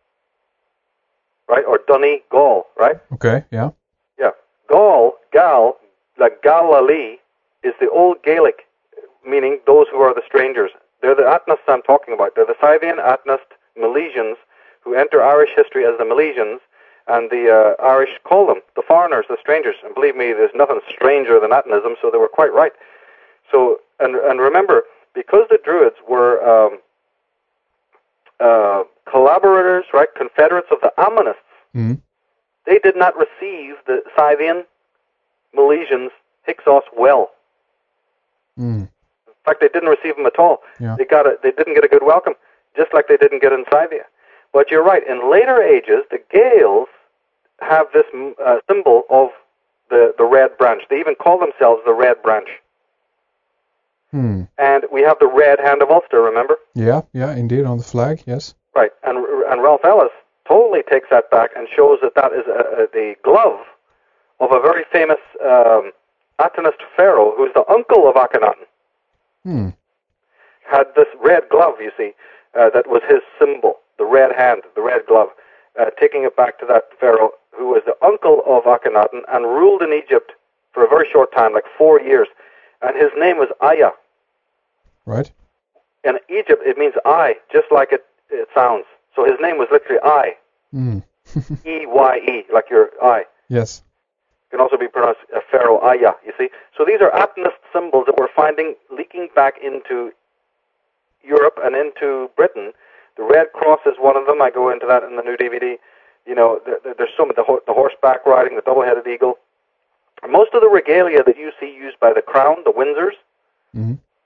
right? Or Dunny, Gaul, right? Okay, yeah. Yeah. Gaul, Gal, like Galilee, is the old Gaelic, meaning those who are the strangers. They're the Atnists I'm talking about. They're the Scythian, Atnist, Milesians, who enter Irish history as the Milesians, and the uh, Irish call them the foreigners, the strangers. And believe me, there's nothing stranger than Atnism, so they were quite right. So, and and remember, because the Druids were um, uh, collaborators, right, confederates of the Ammonists, Mm-hmm. they did not receive the Scythian, Milesians, Hyksos well. Mm. In fact, they didn't receive them at all. Yeah. They got a, they didn't get a good welcome, just like they didn't get in Scythia. But you're right. In later ages, the Gaels have this uh, symbol of the the Red Branch. They even call themselves the Red Branch. Hmm. And we have the Red Hand of Ulster. Remember? Yeah, yeah, indeed, on the flag, yes. Right. And and Ralph Ellis totally takes that back and shows that that is a, a, the glove of a very famous um, Atenist pharaoh, who's the uncle of Akhenaten. Hmm. Had this red glove, you see, uh, that was his symbol, the red hand, the red glove, uh, taking it back to that pharaoh who was the uncle of Akhenaten and ruled in Egypt for a very short time, like four years. And his name was Aya. Right. In Egypt, it means eye, just like it, it sounds. So his name was literally Eye. Mm. E Y E, like your eye. Yes. It can also be pronounced uh, Pharaoh Aya, you see. So these are Atenist symbols that we're finding leaking back into Europe and into Britain. The Red Cross is one of them. I go into that in the new D V D. You know, there, there's some of the, ho- the horseback riding, the double-headed eagle. Most of the regalia that you see used by the crown, the Windsors, Mm-hmm.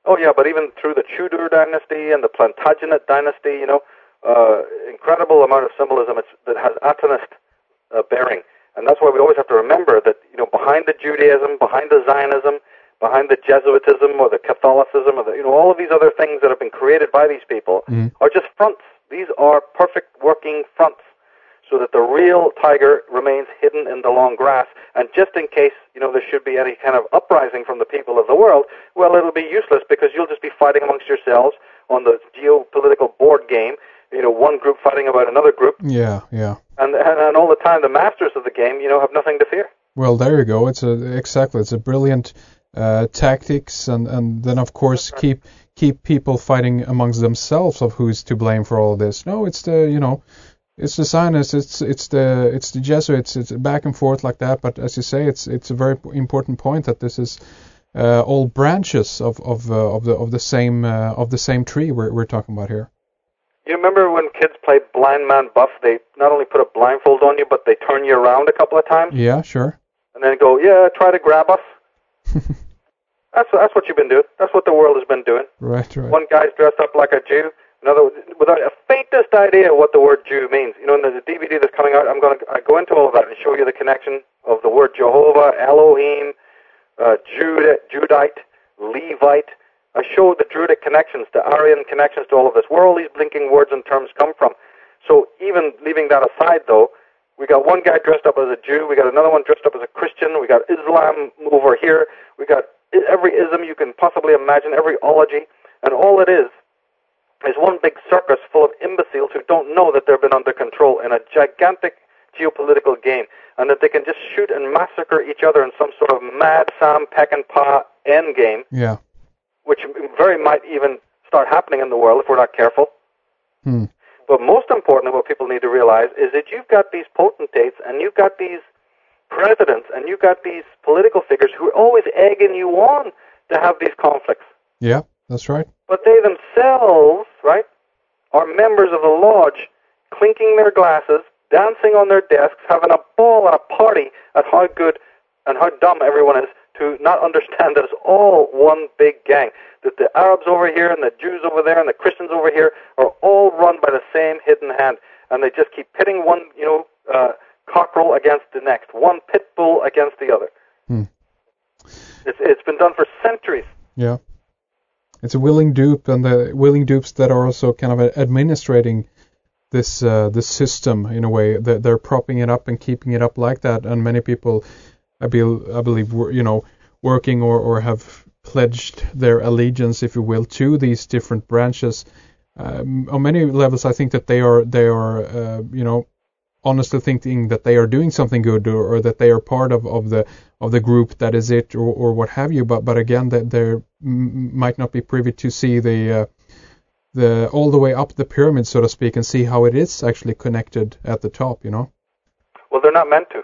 Oh, yeah, but even through the Tudor dynasty and the Plantagenet dynasty, you know, uh, incredible amount of symbolism it's, that has Atenist uh, bearing. And that's why we always have to remember that, you know, behind the Judaism, behind the Zionism, behind the Jesuitism or the Catholicism or the, you know, all of these other things that have been created by these people mm. are just fronts. These are perfect working fronts so that the real tiger remains hidden in the long grass. And just in case, you know, there should be any kind of uprising from the people of the world, well, it'll be useless because you'll just be fighting amongst yourselves on the geopolitical board game, you know, one group fighting about another group. Yeah, yeah. And, and and all the time, the masters of the game, you know, have nothing to fear. Well, there you go. It's a exactly. It's a brilliant uh, tactics, and, and then of course right. keep keep people fighting amongst themselves of who's to blame for all of this. No, it's the you know, it's the Zionists, it's it's the it's the Jesuits. It's back and forth like that. But as you say, it's it's a very important point that this is uh, all branches of of uh, of the of the same uh, of the same tree we're we're talking about here. You remember when kids played Blind Man Buff, they not only put a blindfold on you, but they turn you around a couple of times? Yeah, sure. And then go, yeah, try to grab us. that's that's what you've been doing. That's what the world has been doing. Right, right. One guy's dressed up like a Jew, another without a faintest idea what the word Jew means. You know, in the D V D that's coming out, I'm going to I go into all of that and show you the connection of the word Jehovah, Elohim, uh, Jude, Judite, Levite. I showed the Druidic connections, the Aryan connections to all of this, where all these blinking words and terms come from. So even leaving that aside, though, we got one guy dressed up as a Jew, we got another one dressed up as a Christian, we got Islam over here, we got every ism you can possibly imagine, every ology, and all it is is one big circus full of imbeciles who don't know that they've been under control in a gigantic geopolitical game, and that they can just shoot and massacre each other in some sort of mad Sam Peckinpah endgame. Yeah. Which very might even start happening in the world if we're not careful. Hmm. But most importantly, what people need to realize is that you've got these potentates and you've got these presidents and you've got these political figures who are always egging you on to have these conflicts. Yeah, that's right. But they themselves, right, are members of the lodge, clinking their glasses, dancing on their desks, having a ball and a party at how good and how dumb everyone is to not understand that it's all one big gang, that the Arabs over here and the Jews over there and the Christians over here are all run by the same hidden hand, and they just keep pitting one, you know, uh, cockerel against the next, one pit bull against the other. Hmm. It's it's been done for centuries. Yeah, it's a willing dupe, and the willing dupes that are also kind of administrating this uh, this system in a way that they're propping it up and keeping it up like that, and many people. I, be, I believe, you know, working or, or have pledged their allegiance, if you will, to these different branches. Um, on many levels, I think that they are, they are, uh, you know, honestly thinking that they are doing something good, or, or that they are part of, of the of the group that is it, or, or what have you. But but again, that they m- might not be privy to see the uh, the all the way up the pyramid, so to speak, and see how it is actually connected at the top. You know. Well, they're not meant to.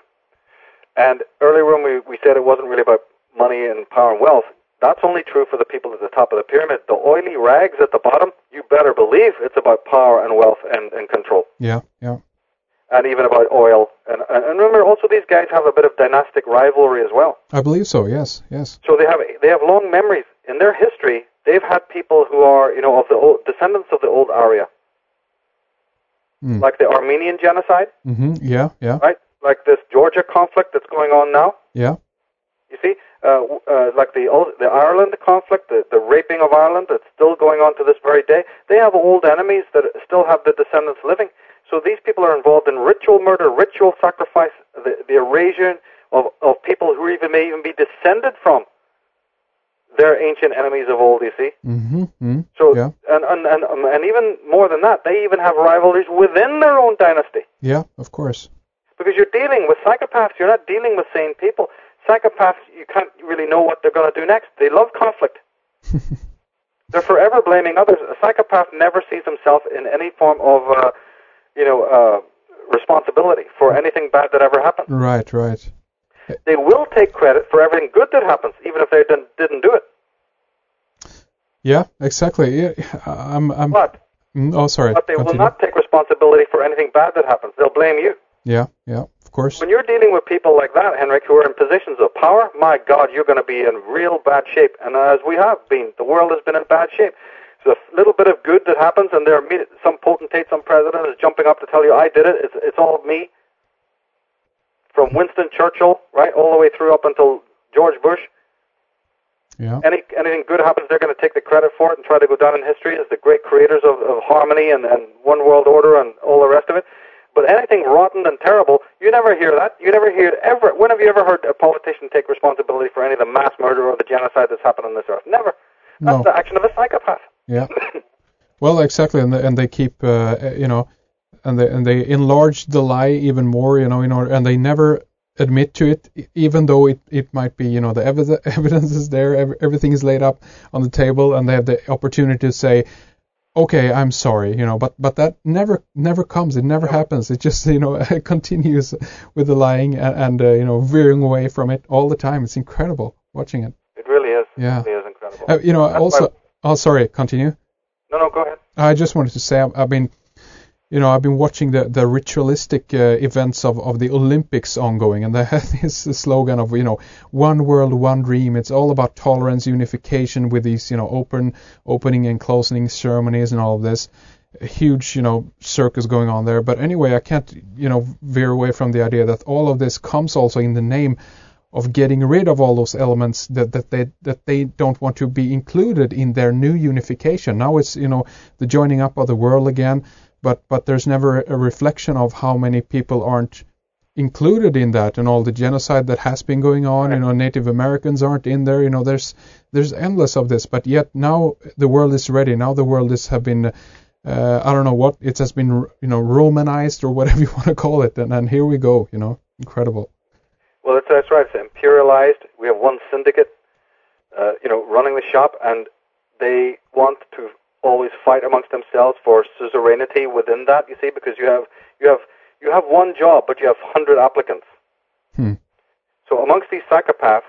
And earlier when we, we said it wasn't really about money and power and wealth, that's only true for the people at the top of the pyramid. The oily rags at the bottom, you better believe it's about power and wealth and, and control. Yeah, yeah. And even about oil. And, and remember, also these guys have a bit of dynastic rivalry as well. I believe so, yes, yes. So they have they have long memories. In their history, they've had people who are, you know, of the old, descendants of the old Arya. Mm. Like the Armenian genocide. Mm-hmm. Yeah, yeah. Right? Like this Georgia conflict that's going on now. Yeah. You see, uh, uh, like the the Ireland conflict, the, the raping of Ireland that's still going on to this very day. They have old enemies that still have the descendants living. So these people are involved in ritual murder, ritual sacrifice, the, the erasure of, of people who even may even be descended from their ancient enemies of old, you see. Mm-hmm. Mm-hmm. So, yeah. and, and, and, and even more than that, they even have rivalries within their own dynasty. Yeah, of course. Because you're dealing with psychopaths, you're not dealing with sane people. Psychopaths, you can't really know what they're going to do next. They love conflict. They're forever blaming others. A psychopath never sees himself in any form of, uh, you know, uh, responsibility for anything bad that ever happened. Right, right. They will take credit for everything good that happens, even if they didn't, didn't do it. Yeah, exactly. Yeah, I'm, I'm, but, oh, sorry. But they Continue. will not take responsibility for anything bad that happens. They'll blame you. Yeah, yeah, of of course. When you're dealing with people like that, Henrik, who are in positions of power, my God, you're going to be in real bad shape. And as we have been, the world has been in bad shape. So a little bit of good that happens, and there are some potentate, some president is jumping up to tell you, I did it, it's, it's all me. From Winston Churchill, right, all the way through up until George Bush. Yeah. Any anything good happens, they're going to take the credit for it and try to go down in history as the great creators of, of harmony and, and one world order and all the rest of it. But anything rotten and terrible, you never hear that. You never hear it ever. When have you ever heard a politician take responsibility for any of the mass murder or the genocide that's happened on this earth? Never. That's No. the action of a psychopath. Yeah. Well, exactly, and they, and they keep, uh, you know, and they and they enlarge the lie even more, you know, in order, and they never admit to it, even though it, it might be, you know, the ev- evidence is there, ev- everything is laid up on the table, and they have the opportunity to say, okay, I'm sorry, you know, but but that never never comes, it never happens. It just, you know, continues with the lying and, and uh, you know, veering away from it all the time. It's incredible watching it. It really is. Yeah. It really is incredible. Uh, you know, That's also, why- oh, sorry, continue. No, no, go ahead. I just wanted to say I've, I've been, you know, I've been watching the, the ritualistic uh, events of, of the Olympics ongoing, and they have this slogan of, you know, one world, one dream. It's all about tolerance, unification with these, you know, open, opening and closing ceremonies and all of this. A huge, you know, circus going on there. But anyway, I can't, you know, veer away from the idea that all of this comes also in the name of getting rid of all those elements that, that they that they don't want to be included in their new unification. Now it's, you know, the joining up of the world again, but but there's never a reflection of how many people aren't included in that, and all the genocide that has been going on. You know, Native Americans aren't in there. You know, there's there's endless of this, but yet now the world is ready. Now the world is have been, uh, I don't know what, it has been, you know, Romanized or whatever you want to call it, and, and here we go. You know, incredible. Well, that's, that's right. It's imperialized. We have one syndicate, uh, you know, running the shop, and they want to always fight amongst themselves for suzerainty within that. You see, because you have you have you have one job, but you have hundred applicants. Hmm. So amongst these psychopaths,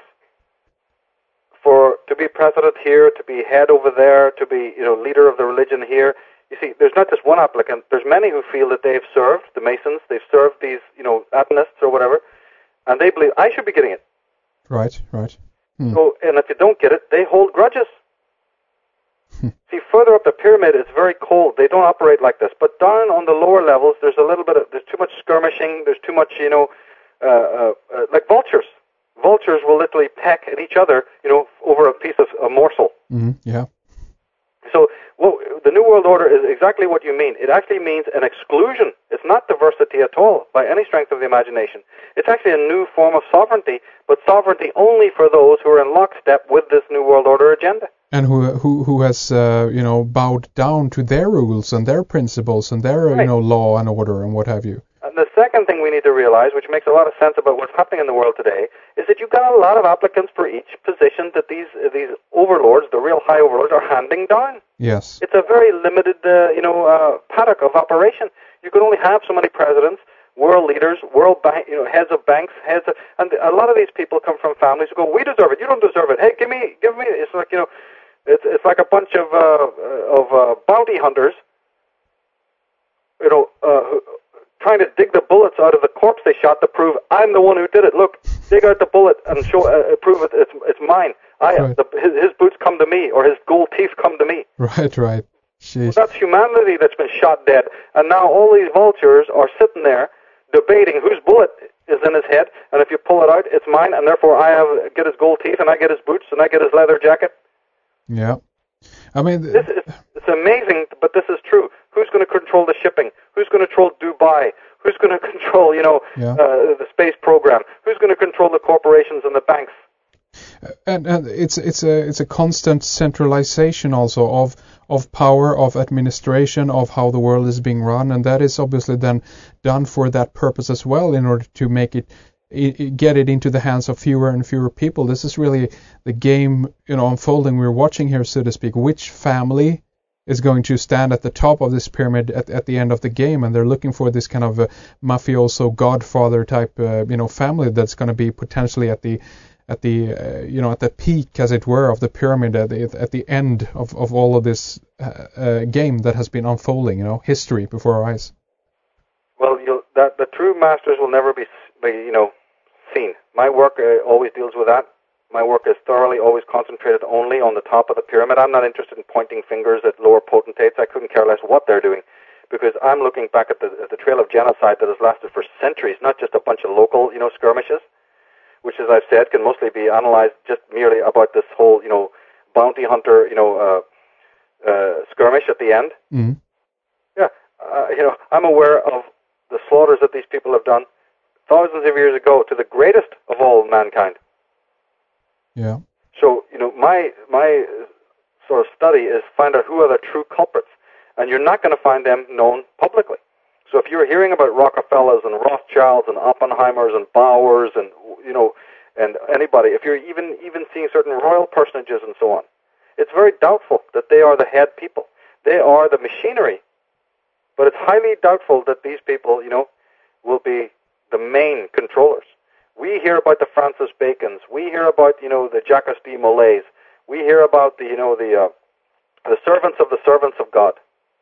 for to be president here, to be head over there, to be, you know, leader of the religion here. You see, there's not just one applicant. There's many who feel that they've served the Masons, they've served these, you know, Adventists or whatever. And they believe, I should be getting it. Right, right. Hmm. So, and if you don't get it, they hold grudges. See, further up the pyramid, it's very cold. They don't operate like this. But down on the lower levels, there's a little bit of, there's too much skirmishing. There's too much, you know, uh, uh, uh, like vultures. Vultures will literally peck at each other, you know, over a piece of a morsel. Mm-hmm. Yeah. So, well, the New World Order is exactly what you mean. It actually means an exclusion. It's not diversity at all, by any strength of the imagination. It's actually a new form of sovereignty, but sovereignty only for those who are in lockstep with this New World Order agenda. And who who who has uh, you know, bowed down to their rules and their principles and their, right, you know, law and order and what have you. And the second thing we need to realize, which makes a lot of sense about what's happening in the world today, is that you've got a lot of applicants for each position that these uh, these overlords, the real high overlords, are handing down. Yes. It's a very limited, uh, you know, uh, paddock of operation. You can only have so many presidents, world leaders, world bank, you know, heads of banks, heads of, and a lot of these people come from families who go, we deserve it, you don't deserve it. Hey, give me, give me. It's like, you know, it's it's like a bunch of uh, of uh, bounty hunters, you know, uh, who, trying to dig the bullets out of the corpse they shot to prove I'm the one who did it. Look, dig out the bullet and show, uh, prove it. It's it's mine. I Right. the, his, his boots come to me, or his gold teeth come to me. Right, right. Jeez. That's humanity that's been shot dead, and now all these vultures are sitting there debating whose bullet is in his head, and if you pull it out, it's mine, and therefore I have get his gold teeth, and I get his boots, and I get his leather jacket. Yeah. I mean, This is it's amazing, but this is true. Who's going to control the shipping? Who's going to control Dubai? Who's going to control, you know, Yeah. uh, the space program? Who's going to control the corporations and the banks? and and it's it's a it's a constant centralization also of of power, of administration, of how the world is being run, and that is obviously then done for that purpose as well, in order to make it, it get it into the hands of fewer and fewer people. This is really the game, you know, unfolding we're watching here, so to speak. Which family is going to stand at the top of this pyramid at, at the end of the game, and they're looking for this kind of a mafioso godfather type, uh, you know, family that's going to be potentially at the at the uh, you know, at the peak, as it were, of the pyramid, at the, at the end of, of all of this uh, uh, game that has been unfolding, you know, history before our eyes. Well, you'll, that the true masters will never be be, you know, seen. My work uh, always deals with that. My work is thoroughly always concentrated only on the top of the pyramid. I'm not interested in pointing fingers at lower potentates. I couldn't care less what they're doing, because I'm looking back at the, at the trail of genocide that has lasted for centuries, not just a bunch of local, you know, skirmishes, which, as I've said, can mostly be analyzed just merely about this whole, you know, bounty hunter, you know, uh, uh, skirmish at the end. Mm-hmm. Yeah, uh, you know, I'm aware of the slaughters that these people have done thousands of years ago to the greatest of all mankind. Yeah. So, you know, my my sort of study is find out who are the true culprits, and you're not going to find them known publicly. So if you're hearing about Rockefellers and Rothschilds and Oppenheimers and Bowers and, you know, and anybody, if you're even even seeing certain royal personages and so on, it's very doubtful that they are the head people. They are the machinery, but it's highly doubtful that these people, you know, will be the main controllers. We hear about the Francis Bacons. We hear about, you know, the Jacques de Molay. We hear about the, you know, the uh, the servants of the servants of God.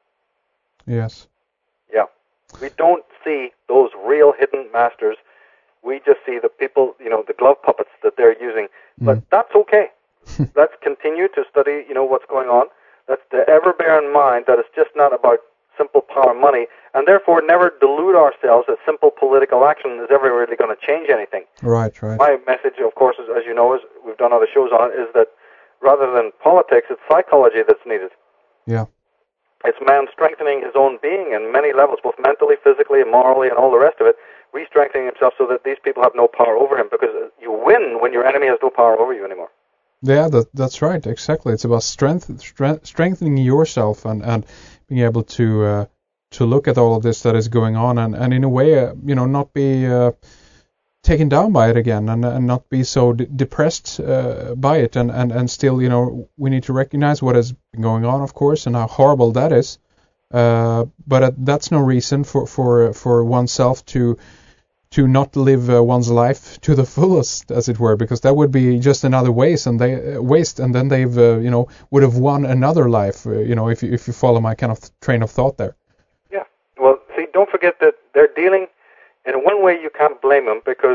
Yes. Yeah. We don't see those real hidden masters. We just see the people, you know, the glove puppets that they're using. Mm. But that's okay. Let's continue to study, you know, what's going on. Let's ever bear in mind that it's just not about simple power and money, and therefore never delude ourselves that simple political action is ever really going to change anything. Right, right. My message, of course, is, as you know, is we've done other shows on it, is that rather than politics, it's psychology that's needed. Yeah. It's man strengthening his own being in many levels, both mentally, physically, and morally, and all the rest of it, re-strengthening himself so that these people have no power over him, because you win when your enemy has no power over you anymore. Yeah, that, that's right, exactly. It's about strength, strength, strengthening yourself and, and being able to uh, to look at all of this that is going on and, and in a way, uh, you know, not be uh, taken down by it again and, and not be so d- depressed uh, by it and, and, and still, you know, we need to recognize what has been going on, of course, and how horrible that is. Uh, but uh, that's no reason for, for, for oneself to to not live uh, one's life to the fullest, as it were, because that would be just another waste, and they uh, waste, and then they've, uh, you know, would have won another life, uh, you know, if you, if you follow my kind of train of thought there. Yeah. Well, see, don't forget that they're dealing, in one way you can't blame them, because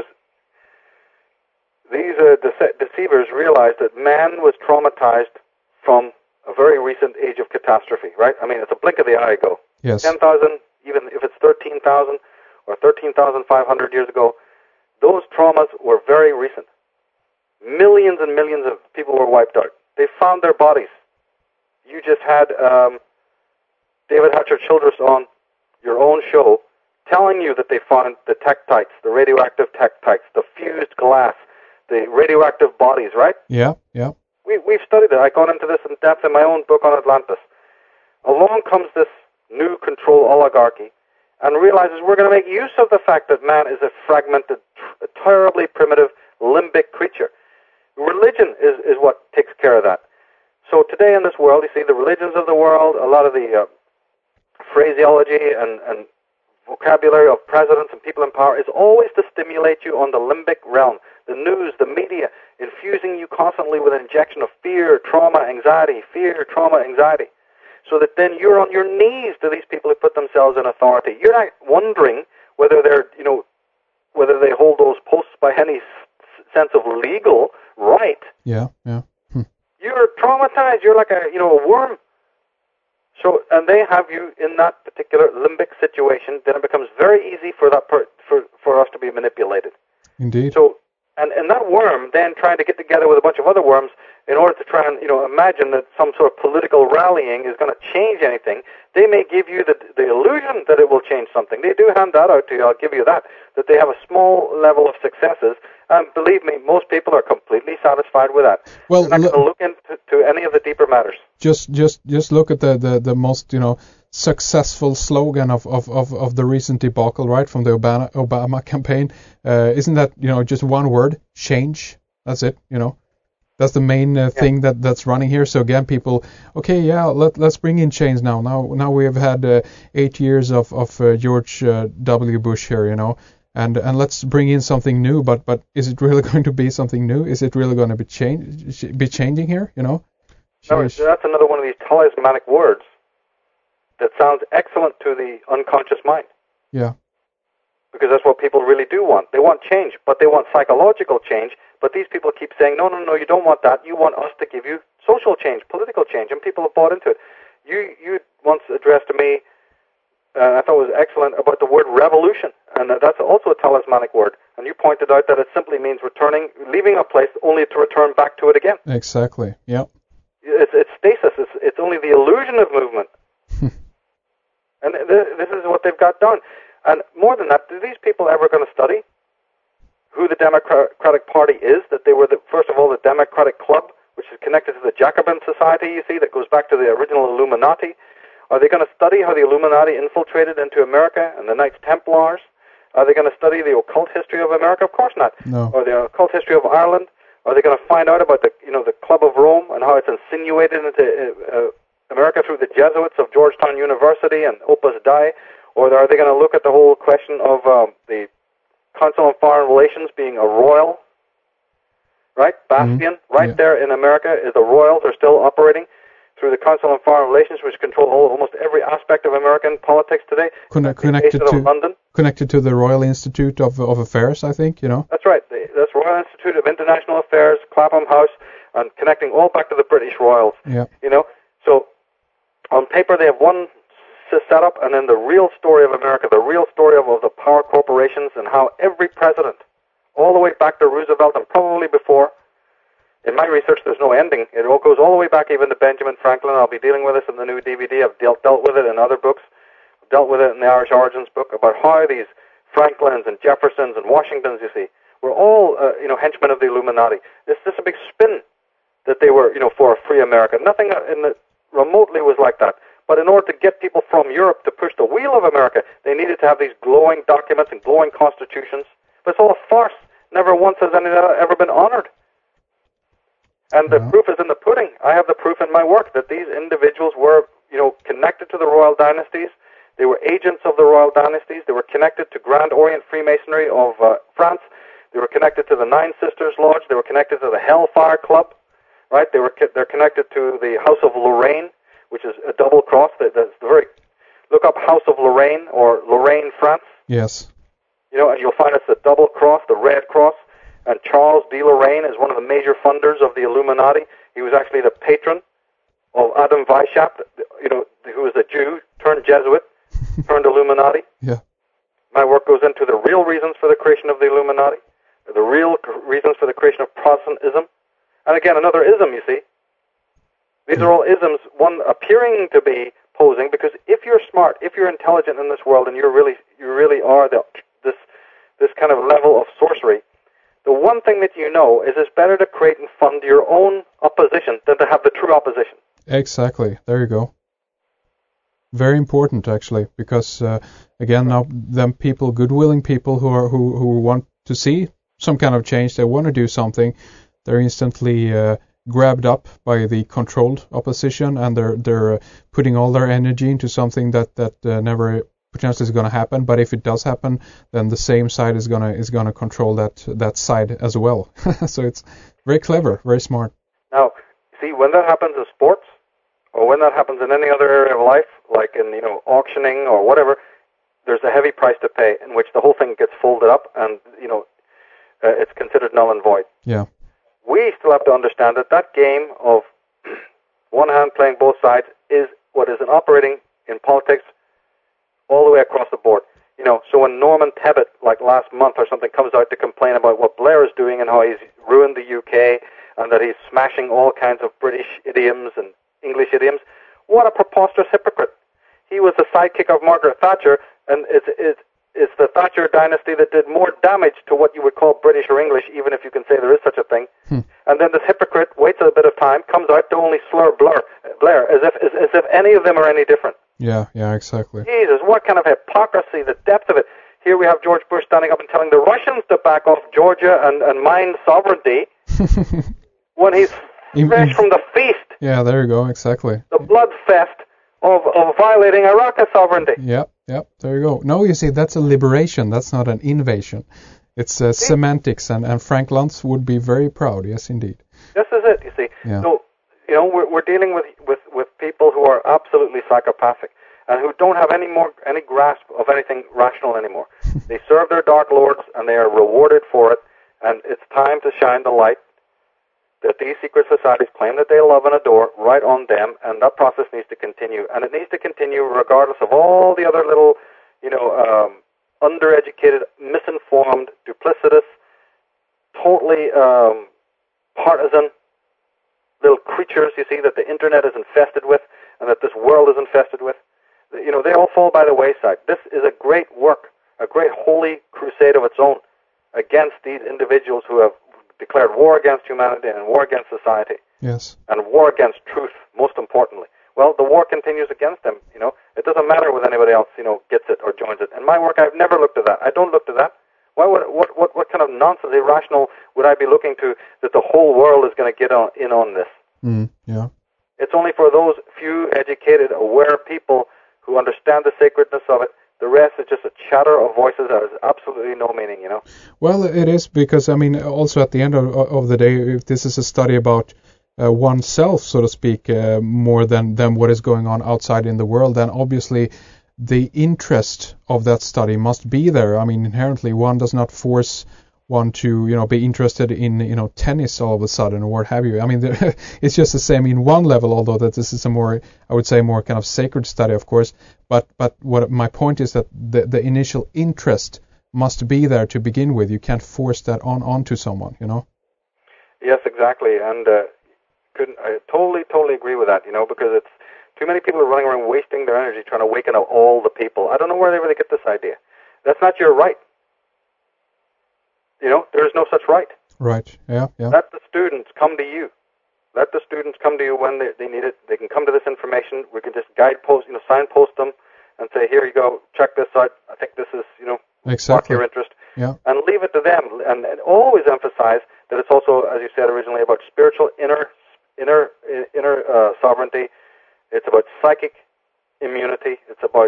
these uh, dece- deceivers realized that man was traumatized from a very recent age of catastrophe, right? I mean, it's a blink of the eye ago. Yes. ten thousand, even if it's thirteen thousand, or thirteen thousand five hundred years ago, those traumas were very recent. Millions and millions of people were wiped out. They found their bodies. You just had um, David Hatcher Childress on your own show telling you that they found the tektites, the radioactive tektites, the fused glass, the radioactive bodies, right? Yeah, yeah. We, we've studied it. I've gone into this in depth in my own book on Atlantis. Along comes this new control oligarchy and realizes we're going to make use of the fact that man is a fragmented, tr- terribly primitive, limbic creature. Religion is, is what takes care of that. So today in this world, you see the religions of the world, a lot of the uh, phraseology and, and vocabulary of presidents and people in power is always to stimulate you on the limbic realm. The news, the media, infusing you constantly with an injection of fear, trauma, anxiety, fear, trauma, anxiety. So that then you're on your knees to these people who put themselves in authority. You're not wondering whether they're, you know, whether they hold those posts by any s- sense of legal right. Yeah, yeah. Hm. You're traumatized. You're like a, you know, a worm. So, and they have you in that particular limbic situation. Then it becomes very easy for that per, for for us to be manipulated. Indeed. So, and and that worm then trying to get together with a bunch of other worms in order to try and, you know, imagine that some sort of political rallying is going to change anything. They may give you the the illusion that it will change something. They do hand that out to you. I'll give you that. That they have a small level of successes. And believe me, most people are completely satisfied with that. Well, they're not going to look into to any of the deeper matters. Just, just, just look at the, the, the most, you know, successful slogan of, of, of, of the recent debacle, right, from the Obama Obama campaign. Uh, isn't that, you know, just one word? Change. That's it. You know, that's the main uh, thing yeah. that that's running here. So again, people, okay, yeah, let let's bring in change now. Now, now we have had uh, eight years of of uh, George uh, W. Bush here, you know. And and let's bring in something new, but but is it really going to be something new? Is it really going to be change be changing here? You know. No, that's another one of these talismanic words that sounds excellent to the unconscious mind. Yeah. because that's what people really do want. They want change, but they want psychological change. But these people keep saying, no, no, no, you don't want that. You want us to give you social change, political change, and people have bought into it. You you once addressed to me, uh, I thought it was excellent, about the word revolution, and that's also a talismanic word. And you pointed out that it simply means returning, leaving a place only to return back to it again. Exactly, yep. It's, it's stasis. It's, it's only the illusion of movement. And th- this is what they've got done. And more than that, are these people ever going to study who the Democratic Party is? That they were, the, first of all, the Democratic Club, which is connected to the Jacobin Society, you see, that goes back to the original Illuminati. Are they going to study how the Illuminati infiltrated into America and the Knights Templars? Are they going to study the occult history of America? Of course not. No. Or the occult history of Ireland? Are they going to find out about the, you know, the Club of Rome and how it's insinuated into uh, America through the Jesuits of Georgetown University and Opus Dei? Or are they going to look at the whole question of um, the Council on Foreign Relations being a royal, right, bastion? Mm-hmm. Right yeah. There in America is the royals are still operating through the Council on Foreign Relations, which control almost every aspect of American politics today. Conne- connected to London. Connected to the Royal Institute of of Affairs, I think, you know. That's right. The, that's Royal Institute of International Affairs, Clapham House, and connecting all back to the British royals. Yeah. You know, so on paper they have one setup, and then the real story of America, the real story of, of the power corporations, and how every president, all the way back to Roosevelt and probably before. In my research, there's no ending. It all goes all the way back even to Benjamin Franklin. I'll be dealing with this in the new D V D. I've dealt, dealt with it in other books. I've dealt with it in the Irish Origins book about how these Franklins and Jeffersons and Washingtons, you see, were all, uh, you know, henchmen of the Illuminati. It's just a big spin that they were, you know, for a free America. Nothing in the remotely was like that. But in order to get people from Europe to push the wheel of America, they needed to have these glowing documents and glowing constitutions. But it's all a farce. Never once has any of that ever been honored. And the yeah. proof is in the pudding. I have the proof in my work that these individuals were, you know, connected to the royal dynasties. They were agents of the royal dynasties. They were connected to Grand Orient Freemasonry of uh, France. They were connected to the Nine Sisters Lodge. They were connected to the Hellfire Club, right? They were they're connected to the House of Lorraine, which is a double cross. That's the very look up House of Lorraine or Lorraine, France. Yes. You know, and you'll find it's a double cross, the red cross. And Charles de Lorraine is one of the major funders of the Illuminati. He was actually the patron of Adam Weishaupt, you know, who was a Jew turned Jesuit, turned Illuminati. Yeah. My work goes into the real reasons for the creation of the Illuminati, the real reasons for the creation of Protestantism. And again, another ism, you see. These yeah. are all isms, one appearing to be posing, because if you're smart, if you're intelligent in this world, and you're really, you really are the, this, this kind of level of sorcery, the one thing that you know is it's better to create and fund your own opposition than to have the true opposition. Exactly. There you go. Very important, actually, because uh, again, now them people, good-willing people who are who who want to see some kind of change, they want to do something, they're instantly uh, grabbed up by the controlled opposition, and they're they're uh, putting all their energy into something that that uh, never potentially is going to happen. But if it does happen, then the same side is gonna is gonna control that that side as well. So it's very clever, very smart. Now, see, when that happens in sports, or when that happens in any other area of life, like in, you know, auctioning or whatever, there's a heavy price to pay in which the whole thing gets folded up, and, you know, uh, it's considered null and void. Yeah. We still have to understand that that game of one hand playing both sides is what is an operating in politics all the way across the board. You know, so when Norman Tebbit, like last month or something, comes out to complain about what Blair is doing and how he's ruined the U K and that he's smashing all kinds of British idioms and English idioms, what a preposterous hypocrite. He was the sidekick of Margaret Thatcher, and it's, it's, it's the Thatcher dynasty that did more damage to what you would call British or English, even if you can say there is such a thing. Hmm. And then this hypocrite waits a bit of time, comes out to only slur Blair, Blair as if as, as if any of them are any different. Yeah, yeah, exactly. Jesus, what kind of hypocrisy, the depth of it. Here we have George Bush standing up and telling the Russians to back off Georgia and, and mine sovereignty when he's fresh from the feast. Yeah, there you go, exactly. The blood fest of, of violating Iraq's sovereignty. Yep, yep, there you go. No, you see, that's a liberation, that's not an invasion. It's uh, semantics, and, and Frank Luntz would be very proud, yes, indeed. This is it, you see. Yeah. So, you know, we're, we're dealing with, with, with people who are absolutely psychopathic and who don't have any more any grasp of anything rational anymore. They serve their dark lords, and they are rewarded for it. And it's time to shine the light that these secret societies claim that they love and adore right on them, and that process needs to continue. And it needs to continue regardless of all the other little, you know, um, undereducated, misinformed, duplicitous, totally um, partisan little creatures, you see, that the internet is infested with and that this world is infested with. You know, they all fall by the wayside. This is a great work, a great holy crusade of its own against these individuals who have declared war against humanity and war against society. Yes. And war against truth, most importantly. Well, the war continues against them, you know. It doesn't matter whether anybody else, you know, gets it or joins it. In my work, I've never looked at that. I don't look to that. Why would, what, what, what kind of nonsense, irrational would I be looking to that the whole world is going to get on, in on this? Mm, yeah. It's only for those few educated, aware people who understand the sacredness of it. The rest is just a chatter of voices that has absolutely no meaning, you know. Well, it is because, I mean, also at the end of, of the day, if this is a study about uh, oneself, so to speak, uh, more than, than what is going on outside in the world, then obviously the interest of that study must be there. I mean, inherently, one does not force one to, you know, be interested in, you know, tennis all of a sudden or what have you. I mean, there, it's just the same in one level, although that this is a more, I would say, more kind of sacred study, of course. But but what my point is that the the initial interest must be there to begin with. You can't force that on onto someone, you know. Yes, exactly, and uh, couldn't I totally totally agree with that, you know, because it's too many people are running around wasting their energy trying to waken up all the people. I don't know where they really get this idea. That's not your right. You know, there is no such right. Right, yeah, yeah. Let the students come to you. Let the students come to you when they, they need it. They can come to this information. We can just guidepost, you know, signpost them and say, here you go, check this out. I think this is, you know, spark exactly. your interest. Yeah. And leave it to them. And, and always emphasize that it's also, as you said originally, about spiritual inner inner inner uh, sovereignty. It's about psychic immunity. It's about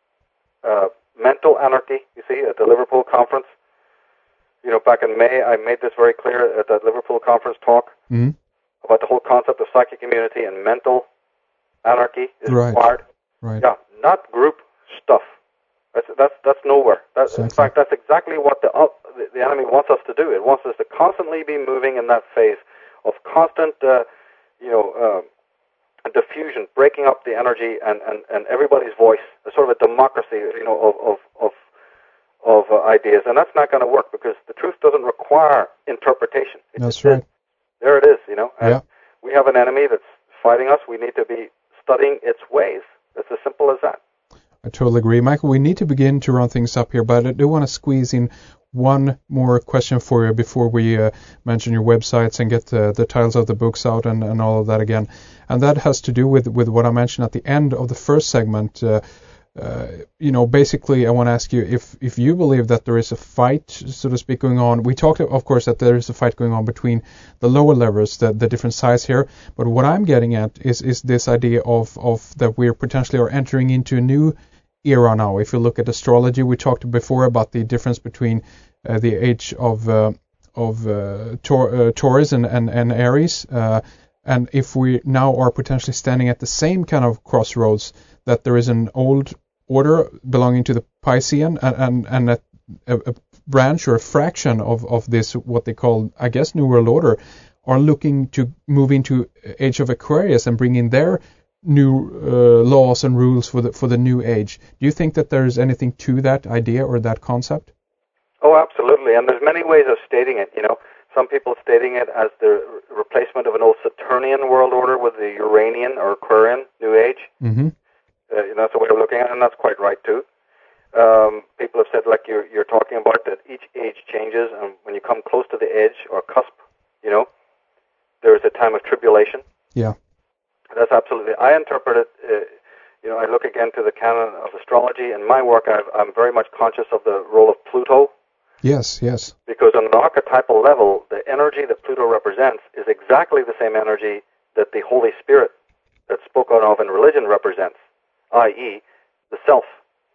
uh, mental anarchy, you see, at the Liverpool conference. You know, back in May, I made this very clear at that Liverpool conference talk mm-hmm. about the whole concept of psychic immunity and mental anarchy is right. required. Right. Yeah, not group stuff. That's that's that's nowhere. That's, exactly. In fact, that's exactly what the, uh, the the enemy wants us to do. It wants us to constantly be moving in that phase of constant, uh, you know, uh, diffusion, breaking up the energy and, and, and everybody's voice. A sort of a democracy, you know, of of of of uh, ideas, and that's not going to work because the truth doesn't require interpretation. It that's right. Is. There it is, you know. And yeah. we have an enemy that's fighting us. We need to be studying its ways. It's as simple as that. I totally agree. Michael, we need to begin to run things up here, but I do want to squeeze in one more question for you before we uh, mention your websites and get the, the titles of the books out and, and all of that again. And that has to do with, with what I mentioned at the end of the first segment. Uh, Uh, you know, basically, I want to ask you if, if you believe that there is a fight, so to speak, going on. We talked, of course, that there is a fight going on between the lower levels, the, the different sides here. But what I'm getting at is, is this idea of, of that we're potentially are entering into a new era now. If you look at astrology, we talked before about the difference between uh, the age of uh, of uh, Tor- uh, Taurus and, and, and Aries. Uh, and if we now are potentially standing at the same kind of crossroads, that there is an old order belonging to the Piscean and, and, and a, a branch or a fraction of, of this, what they call, I guess, New World Order, are looking to move into Age of Aquarius and bring in their new uh, laws and rules for the for the new age. Do you think that there's anything to that idea or that concept? Oh, absolutely. And there's many ways of stating it, you know. Some people stating it as the replacement of an old Saturnian world order with the Uranian or Aquarian New Age. Mm-hmm. Uh, that's a way of looking at it, and that's quite right, too. Um, people have said, like you're, you're talking about, that each age changes, and when you come close to the edge or cusp, you know, there is a time of tribulation. Yeah. That's absolutely. I interpret it, uh, you know, I look again to the canon of astrology. In my work, I've, I'm very much conscious of the role of Pluto. Yes, yes. Because on an archetypal level, the energy that Pluto represents is exactly the same energy that the Holy Spirit that's spoken of in religion represents, that is the self.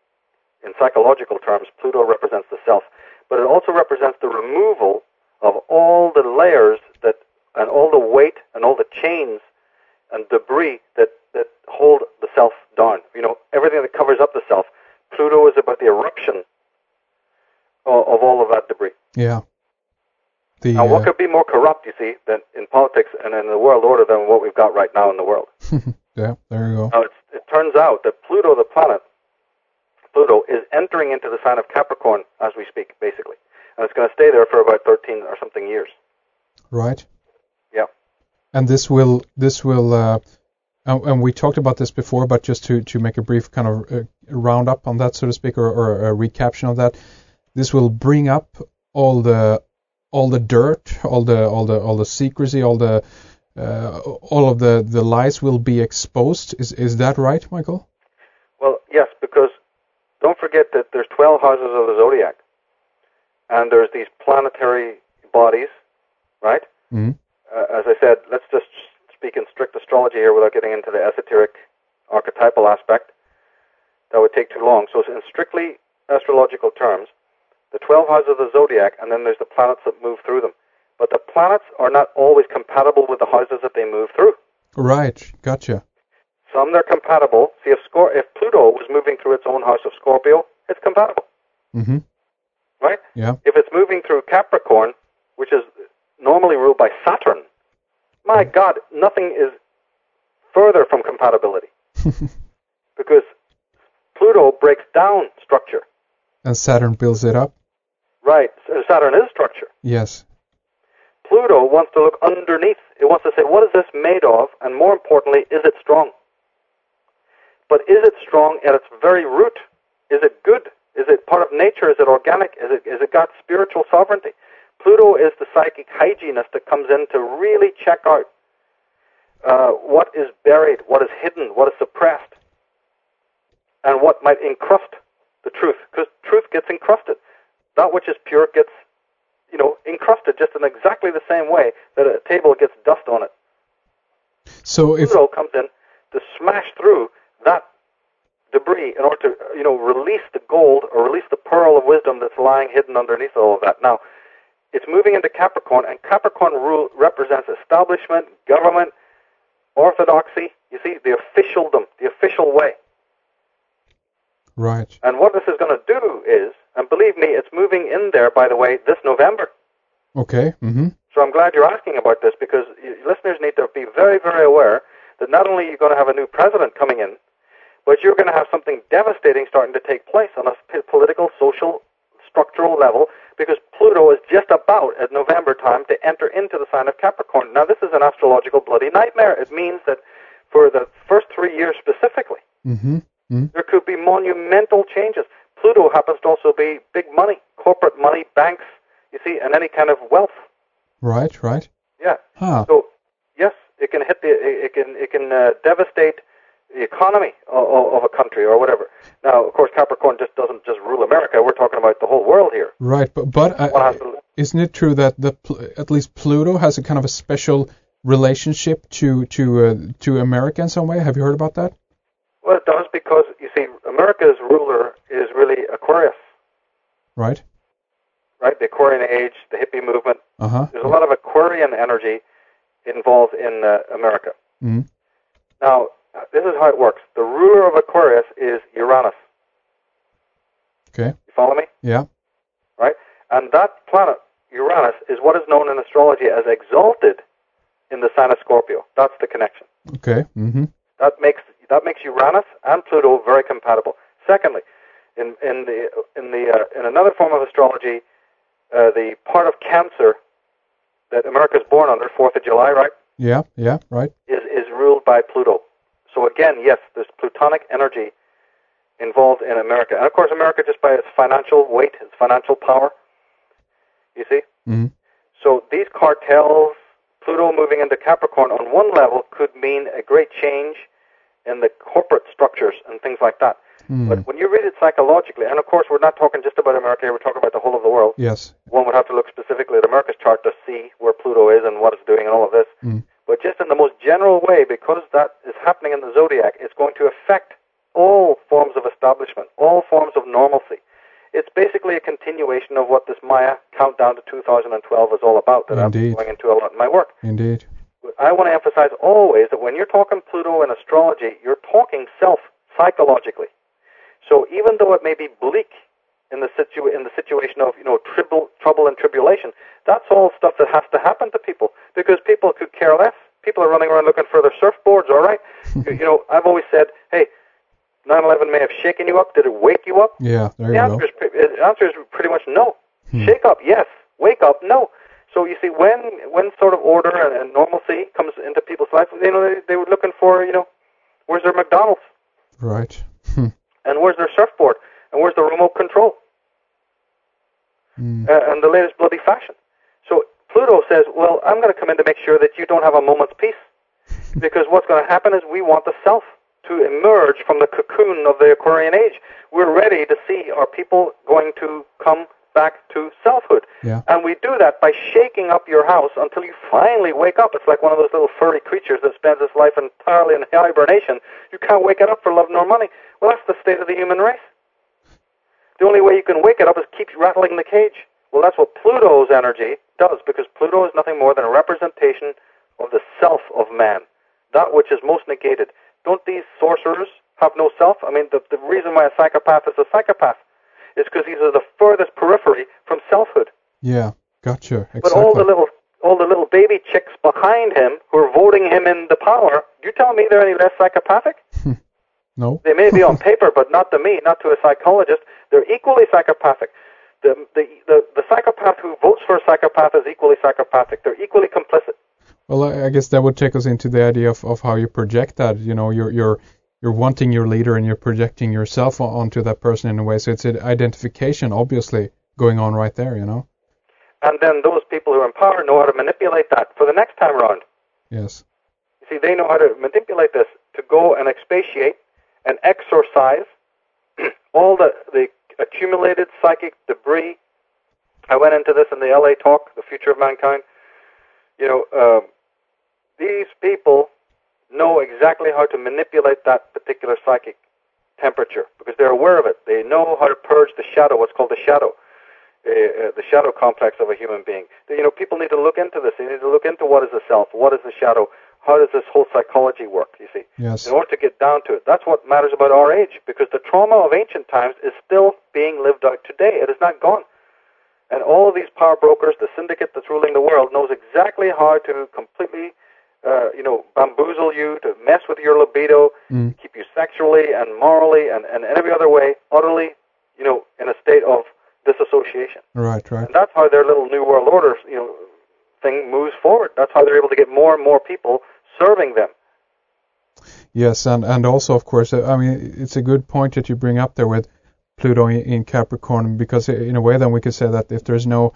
In psychological terms, Pluto represents the self. But it also represents the removal of all the layers that, and all the weight and all the chains and debris that, that hold the self down. You know, everything that covers up the self. Pluto is about the eruption of, of all of that debris. Yeah. The, now, what uh, could be more corrupt, you see, than in politics and in the world order than what we've got right now in the world? Yeah, there you go. Now, it's, it turns out that Pluto, the planet, Pluto, is entering into the sign of Capricorn as we speak, basically. And it's going to stay there for about thirteen or something years. Right. Yeah. And this will, this will, uh, and, and we talked about this before, but just to, to make a brief kind of uh, roundup on that, so to speak, or, or a recaption of that, this will bring up all the all the dirt, all the all the all the secrecy, all the uh, all of the, the lies will be exposed. Is is that right, Michael? Well, yes, because don't forget that there's twelve houses of the zodiac, and there's these planetary bodies, right? Mm-hmm. Uh, as I said, let's just speak in strict astrology here without getting into the esoteric archetypal aspect. That would take too long. So in strictly astrological terms, the twelve houses of the zodiac, and then there's the planets that move through them. But the planets are not always compatible with the houses that they move through. Right, gotcha. Some they're compatible. See, if, Scor- if Pluto was moving through its own house of Scorpio, it's compatible. Mm-hmm. Right? Yeah. If it's moving through Capricorn, which is normally ruled by Saturn, my God, nothing is further from compatibility. Because Pluto breaks down structure. And Saturn builds it up? Right. Saturn is structure. Yes. Pluto wants to look underneath. It wants to say, what is this made of? And more importantly, is it strong? But is it strong at its very root? Is it good? Is it part of nature? Is it organic? Is it, is it got spiritual sovereignty? Pluto is the psychic hygienist that comes in to really check out uh, what is buried, what is hidden, what is suppressed, and what might encrust the truth. Because truth gets encrusted. That which is pure gets, you know, encrusted just in exactly the same way that a table gets dust on it. So if Pluto comes in to smash through that debris in order to, you know, release the gold or release the pearl of wisdom that's lying hidden underneath all of that. Now, it's moving into Capricorn, and Capricorn rule represents establishment, government, orthodoxy. You see, the officialdom, the official way. Right. And what this is going to do is, and believe me, it's moving in there, by the way, this November. Okay. Mm-hmm. So I'm glad you're asking about this, because listeners need to be very, very aware that not only are you going to have a new president coming in, but you're going to have something devastating starting to take place on a political, social, structural level, because Pluto is just about at November time to enter into the sign of Capricorn. Now, this is an astrological bloody nightmare. It means that for the first three years specifically, Mm-hmm. Mm-hmm. there could be monumental changes. Pluto happens to also be big money, corporate money, banks, you see, and any kind of wealth. Right, right. Yeah. Huh. So, yes, it can hit the, it can, it can uh, devastate the economy of, of a country or whatever. Now, of course, Capricorn just doesn't just rule America. We're talking about the whole world here. Right, but but uh, isn't it true that the at least Pluto has a kind of a special relationship to to uh, to America in some way? Have you heard about that? Well, it does, because you see, America's ruler is really Aquarius. Right. Right, the Aquarian age, the hippie movement. Uh-huh. There's a lot of Aquarian energy involved in uh, America. Mm-hmm. Now, this is how it works. The ruler of Aquarius is Uranus. Okay. You follow me? Yeah. Right? And that planet, Uranus, is what is known in astrology as exalted in the sign of Scorpio. That's the connection. Okay. Mm-hmm. That makes that makes Uranus and Pluto very compatible. Secondly, in in the in the uh, in another form of astrology, uh, the part of Cancer that America is born under, Fourth of July, right? Yeah. Yeah. Right. Is is ruled by Pluto. So again, yes, there's Plutonic energy involved in America, and of course, America, just by its financial weight, its financial power. You see. Mm-hmm. So these cartels, Pluto moving into Capricorn on one level could mean a great change in the corporate structures and things like that. Mm. But when you read it psychologically, and of course we're not talking just about America here, we're talking about the whole of the world. Yes. One would have to look specifically at America's chart to see where Pluto is and what it's doing and all of this. Mm. But just in the most general way, because that is happening in the zodiac, it's going to affect all forms of establishment, all forms of normalcy. It's basically a continuation of what this Maya countdown to two thousand twelve is all about, that Indeed. I'm going into a lot in my work. Indeed. I want to emphasize always that when you're talking Pluto in astrology, you're talking self psychologically. So even though it may be bleak in the situ in the situation of, you know, tribble, trouble and tribulation. That's all stuff that has to happen to people, because people could care less. People are running around looking for their surfboards, all right? you, you know, I've always said, hey, nine eleven may have shaken you up. Did it wake you up? Yeah, there the you answer go. Is, the answer is pretty much no. Hmm. Shake up, yes. Wake up, no. So you see, when when sort of order and, and normalcy comes into people's life, you know, they, they were looking for, you know, where's their McDonald's? Right. And where's their surfboard? And where's the remote control? Mm. Uh, and the latest bloody fashion. So Pluto says, well, I'm going to come in to make sure that you don't have a moment's peace. Because what's going to happen is we want the self to emerge from the cocoon of the Aquarian age. We're ready to see our people going to come back to selfhood. Yeah. And we do that by shaking up your house until you finally wake up. It's like one of those little furry creatures that spends its life entirely in hibernation. You can't wake it up for love nor money. Well, that's the state of the human race. The only way you can wake it up is keep rattling the cage. Well, that's what Pluto's energy does, because Pluto is nothing more than a representation of the self of man, that which is most negated. Don't these sorcerers have no self? I mean, the, the reason why a psychopath is a psychopath is because he's at the furthest periphery from selfhood. Yeah, gotcha. Exactly. But all the little all the little baby chicks behind him who are voting him in the power, you tell me they're any less psychopathic? No. They may be on paper, but not to me, not to a psychologist. They're equally psychopathic. The, the, the, the psychopath who votes for a psychopath is equally psychopathic. They're equally complicit. Well, I guess that would take us into the idea of, of how you project that. You know, you're you're you're wanting your leader and you're projecting yourself onto that person in a way. So it's an identification, obviously, going on right there. You know. And then those people who are in power know how to manipulate that for the next time around. Yes. You see, they know how to manipulate this to go and expatiate and exorcise all the the accumulated psychic debris. I went into this in the L A talk, The Future of Mankind. You know, uh, these people know exactly how to manipulate that particular psychic temperature because they're aware of it. They know how to purge the shadow, what's called the shadow, uh, uh, the shadow complex of a human being. You know, people need to look into this. They need to look into what is the self, what is the shadow, how does this whole psychology work, you see, yes. in order to get down to it. That's what matters about our age, because the trauma of ancient times is still being lived out today. It is not gone. And all of these power brokers, the syndicate that's ruling the world, knows exactly how to completely, uh, you know, bamboozle you, to mess with your libido, mm. keep you sexually and morally and, and every other way utterly, you know, in a state of disassociation. Right, right. And that's how their little New World Order, you know, thing moves forward. That's how they're able to get more and more people serving them. Yes, and, and also, of course, I mean, it's a good point that you bring up there with Pluto in Capricorn, because in a way then we could say that if there's no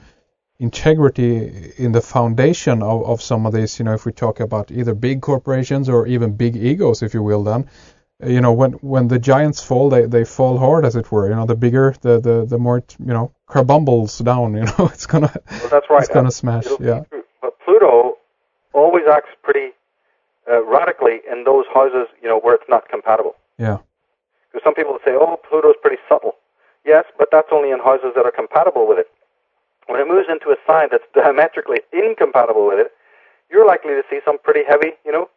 integrity in the foundation of, of some of these, you know, if we talk about either big corporations or even big egos, if you will, then, you know, when when the giants fall, they, they fall hard, as it were. You know, the bigger, the, the, the more, it, you know, crabumbles down, you know, it's going to well, that's right. it's going to smash, It'll yeah. But Pluto always acts pretty uh, radically in those houses, you know, where it's not compatible. Yeah. Because some people would say, oh, Pluto's pretty subtle. Yes, but that's only in houses that are compatible with it. When it moves into a sign that's diametrically incompatible with it, you're likely to see some pretty heavy, you know,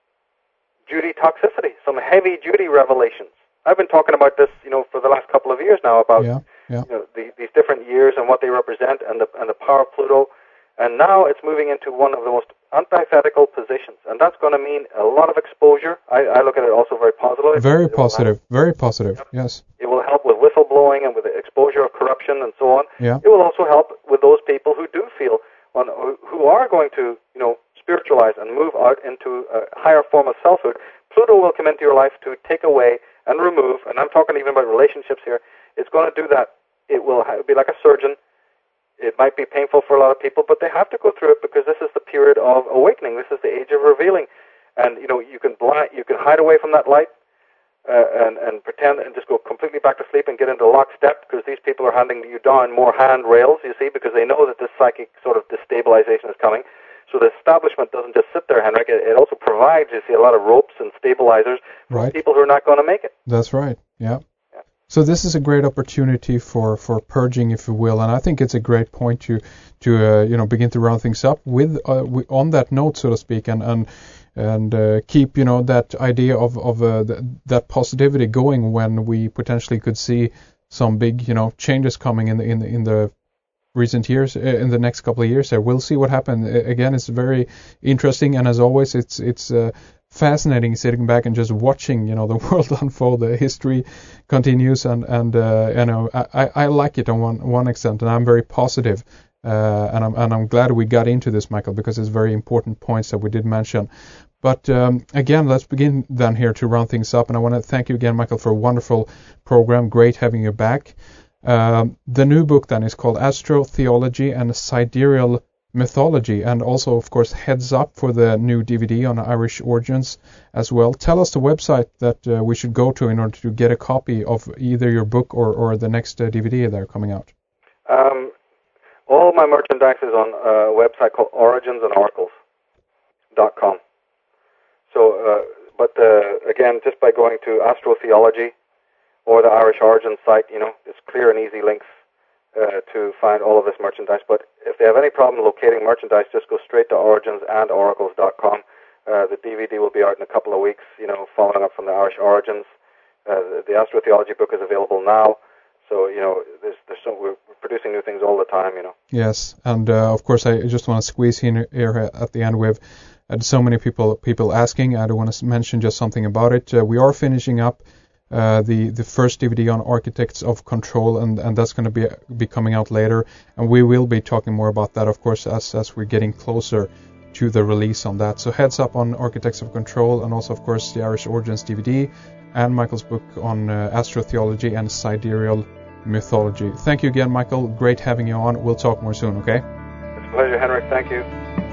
duty toxicity, some heavy-duty revelations. I've been talking about this, you know, for the last couple of years now about yeah, yeah. You know, the, these different years and what they represent and the, and the power of Pluto. And now it's moving into one of the most antithetical positions. And that's going to mean a lot of exposure. I, I look at it also very positively. Very positive. Very positive, yep. Yes. It will help with whistleblowing and with the exposure of corruption and so on. Yeah. It will also help with those people who do feel, on, who are going to, you know, spiritualize and move out into a higher form of selfhood. Pluto will come into your life to take away and remove, and I'm talking even about relationships here. It's going to do that. It will be like a surgeon. It might be painful for a lot of people, but they have to go through it because this is the period of awakening. This is the age of revealing. And, you know, you can blind, you can hide away from that light uh, and, and pretend and just go completely back to sleep and get into lockstep because these people are handing you down more handrails, you see, because they know that this psychic sort of destabilization is coming. So the establishment doesn't just sit there, Henrik. It, it also provides, you see, a lot of ropes and stabilizers for right. people who are not going to make it. That's right, yeah. So this is a great opportunity for, for purging, if you will, and I think it's a great point to to uh, you know begin to round things up with uh, on that note, so to speak, and and and uh, keep you know that idea of of uh, th- that positivity going when we potentially could see some big, you know, changes coming in the in the in the recent years, in the next couple of years. There, we'll see what happens. Again, it's very interesting, and as always, it's it's uh, fascinating sitting back and just watching, you know, the world unfold. The history continues, and and uh, you know, I, I like it on one one extent, and I'm very positive. Uh, and I'm and I'm glad we got into this, Michael, because it's very important points that we did mention. But um, again, let's begin then here to round things up. And I want to thank you again, Michael, for a wonderful program. Great having you back. Um, the new book then is called Astrotheology and Sidereal Mythology, and also, of course, heads up for the new D V D on Irish origins as well. Tell us the website that uh, we should go to in order to get a copy of either your book or, or the next uh, D V D that are coming out. Um, all my merchandise is on a website called origins and oracles dot com. So, uh, but uh, again, just by going to Astrotheology or the Irish Origins site, you know, it's clear and easy links uh, to find all of this merchandise. But if they have any problem locating merchandise, just go straight to origins and oracles dot com. Uh, the D V D will be out in a couple of weeks, you know, following up from the Irish Origins. Uh, the, the Astrotheology book is available now. So, you know, there's, there's so, we're producing new things all the time, you know. Yes, and uh, of course, I just want to squeeze in here at the end. We've had so many people people asking. I don't want to mention just something about it. Uh, we are finishing up Uh, the the first D V D on Architects of Control, and, and that's going to be be coming out later, and we will be talking more about that, of course, as as we're getting closer to the release on that. So heads up on Architects of Control, and also, of course, the Irish Origins D V D, and Michael's book on uh, Astrotheology and Sidereal Mythology. Thank you again, Michael. Great having you on. We'll talk more soon, okay? It's a pleasure, Henrik. Thank you.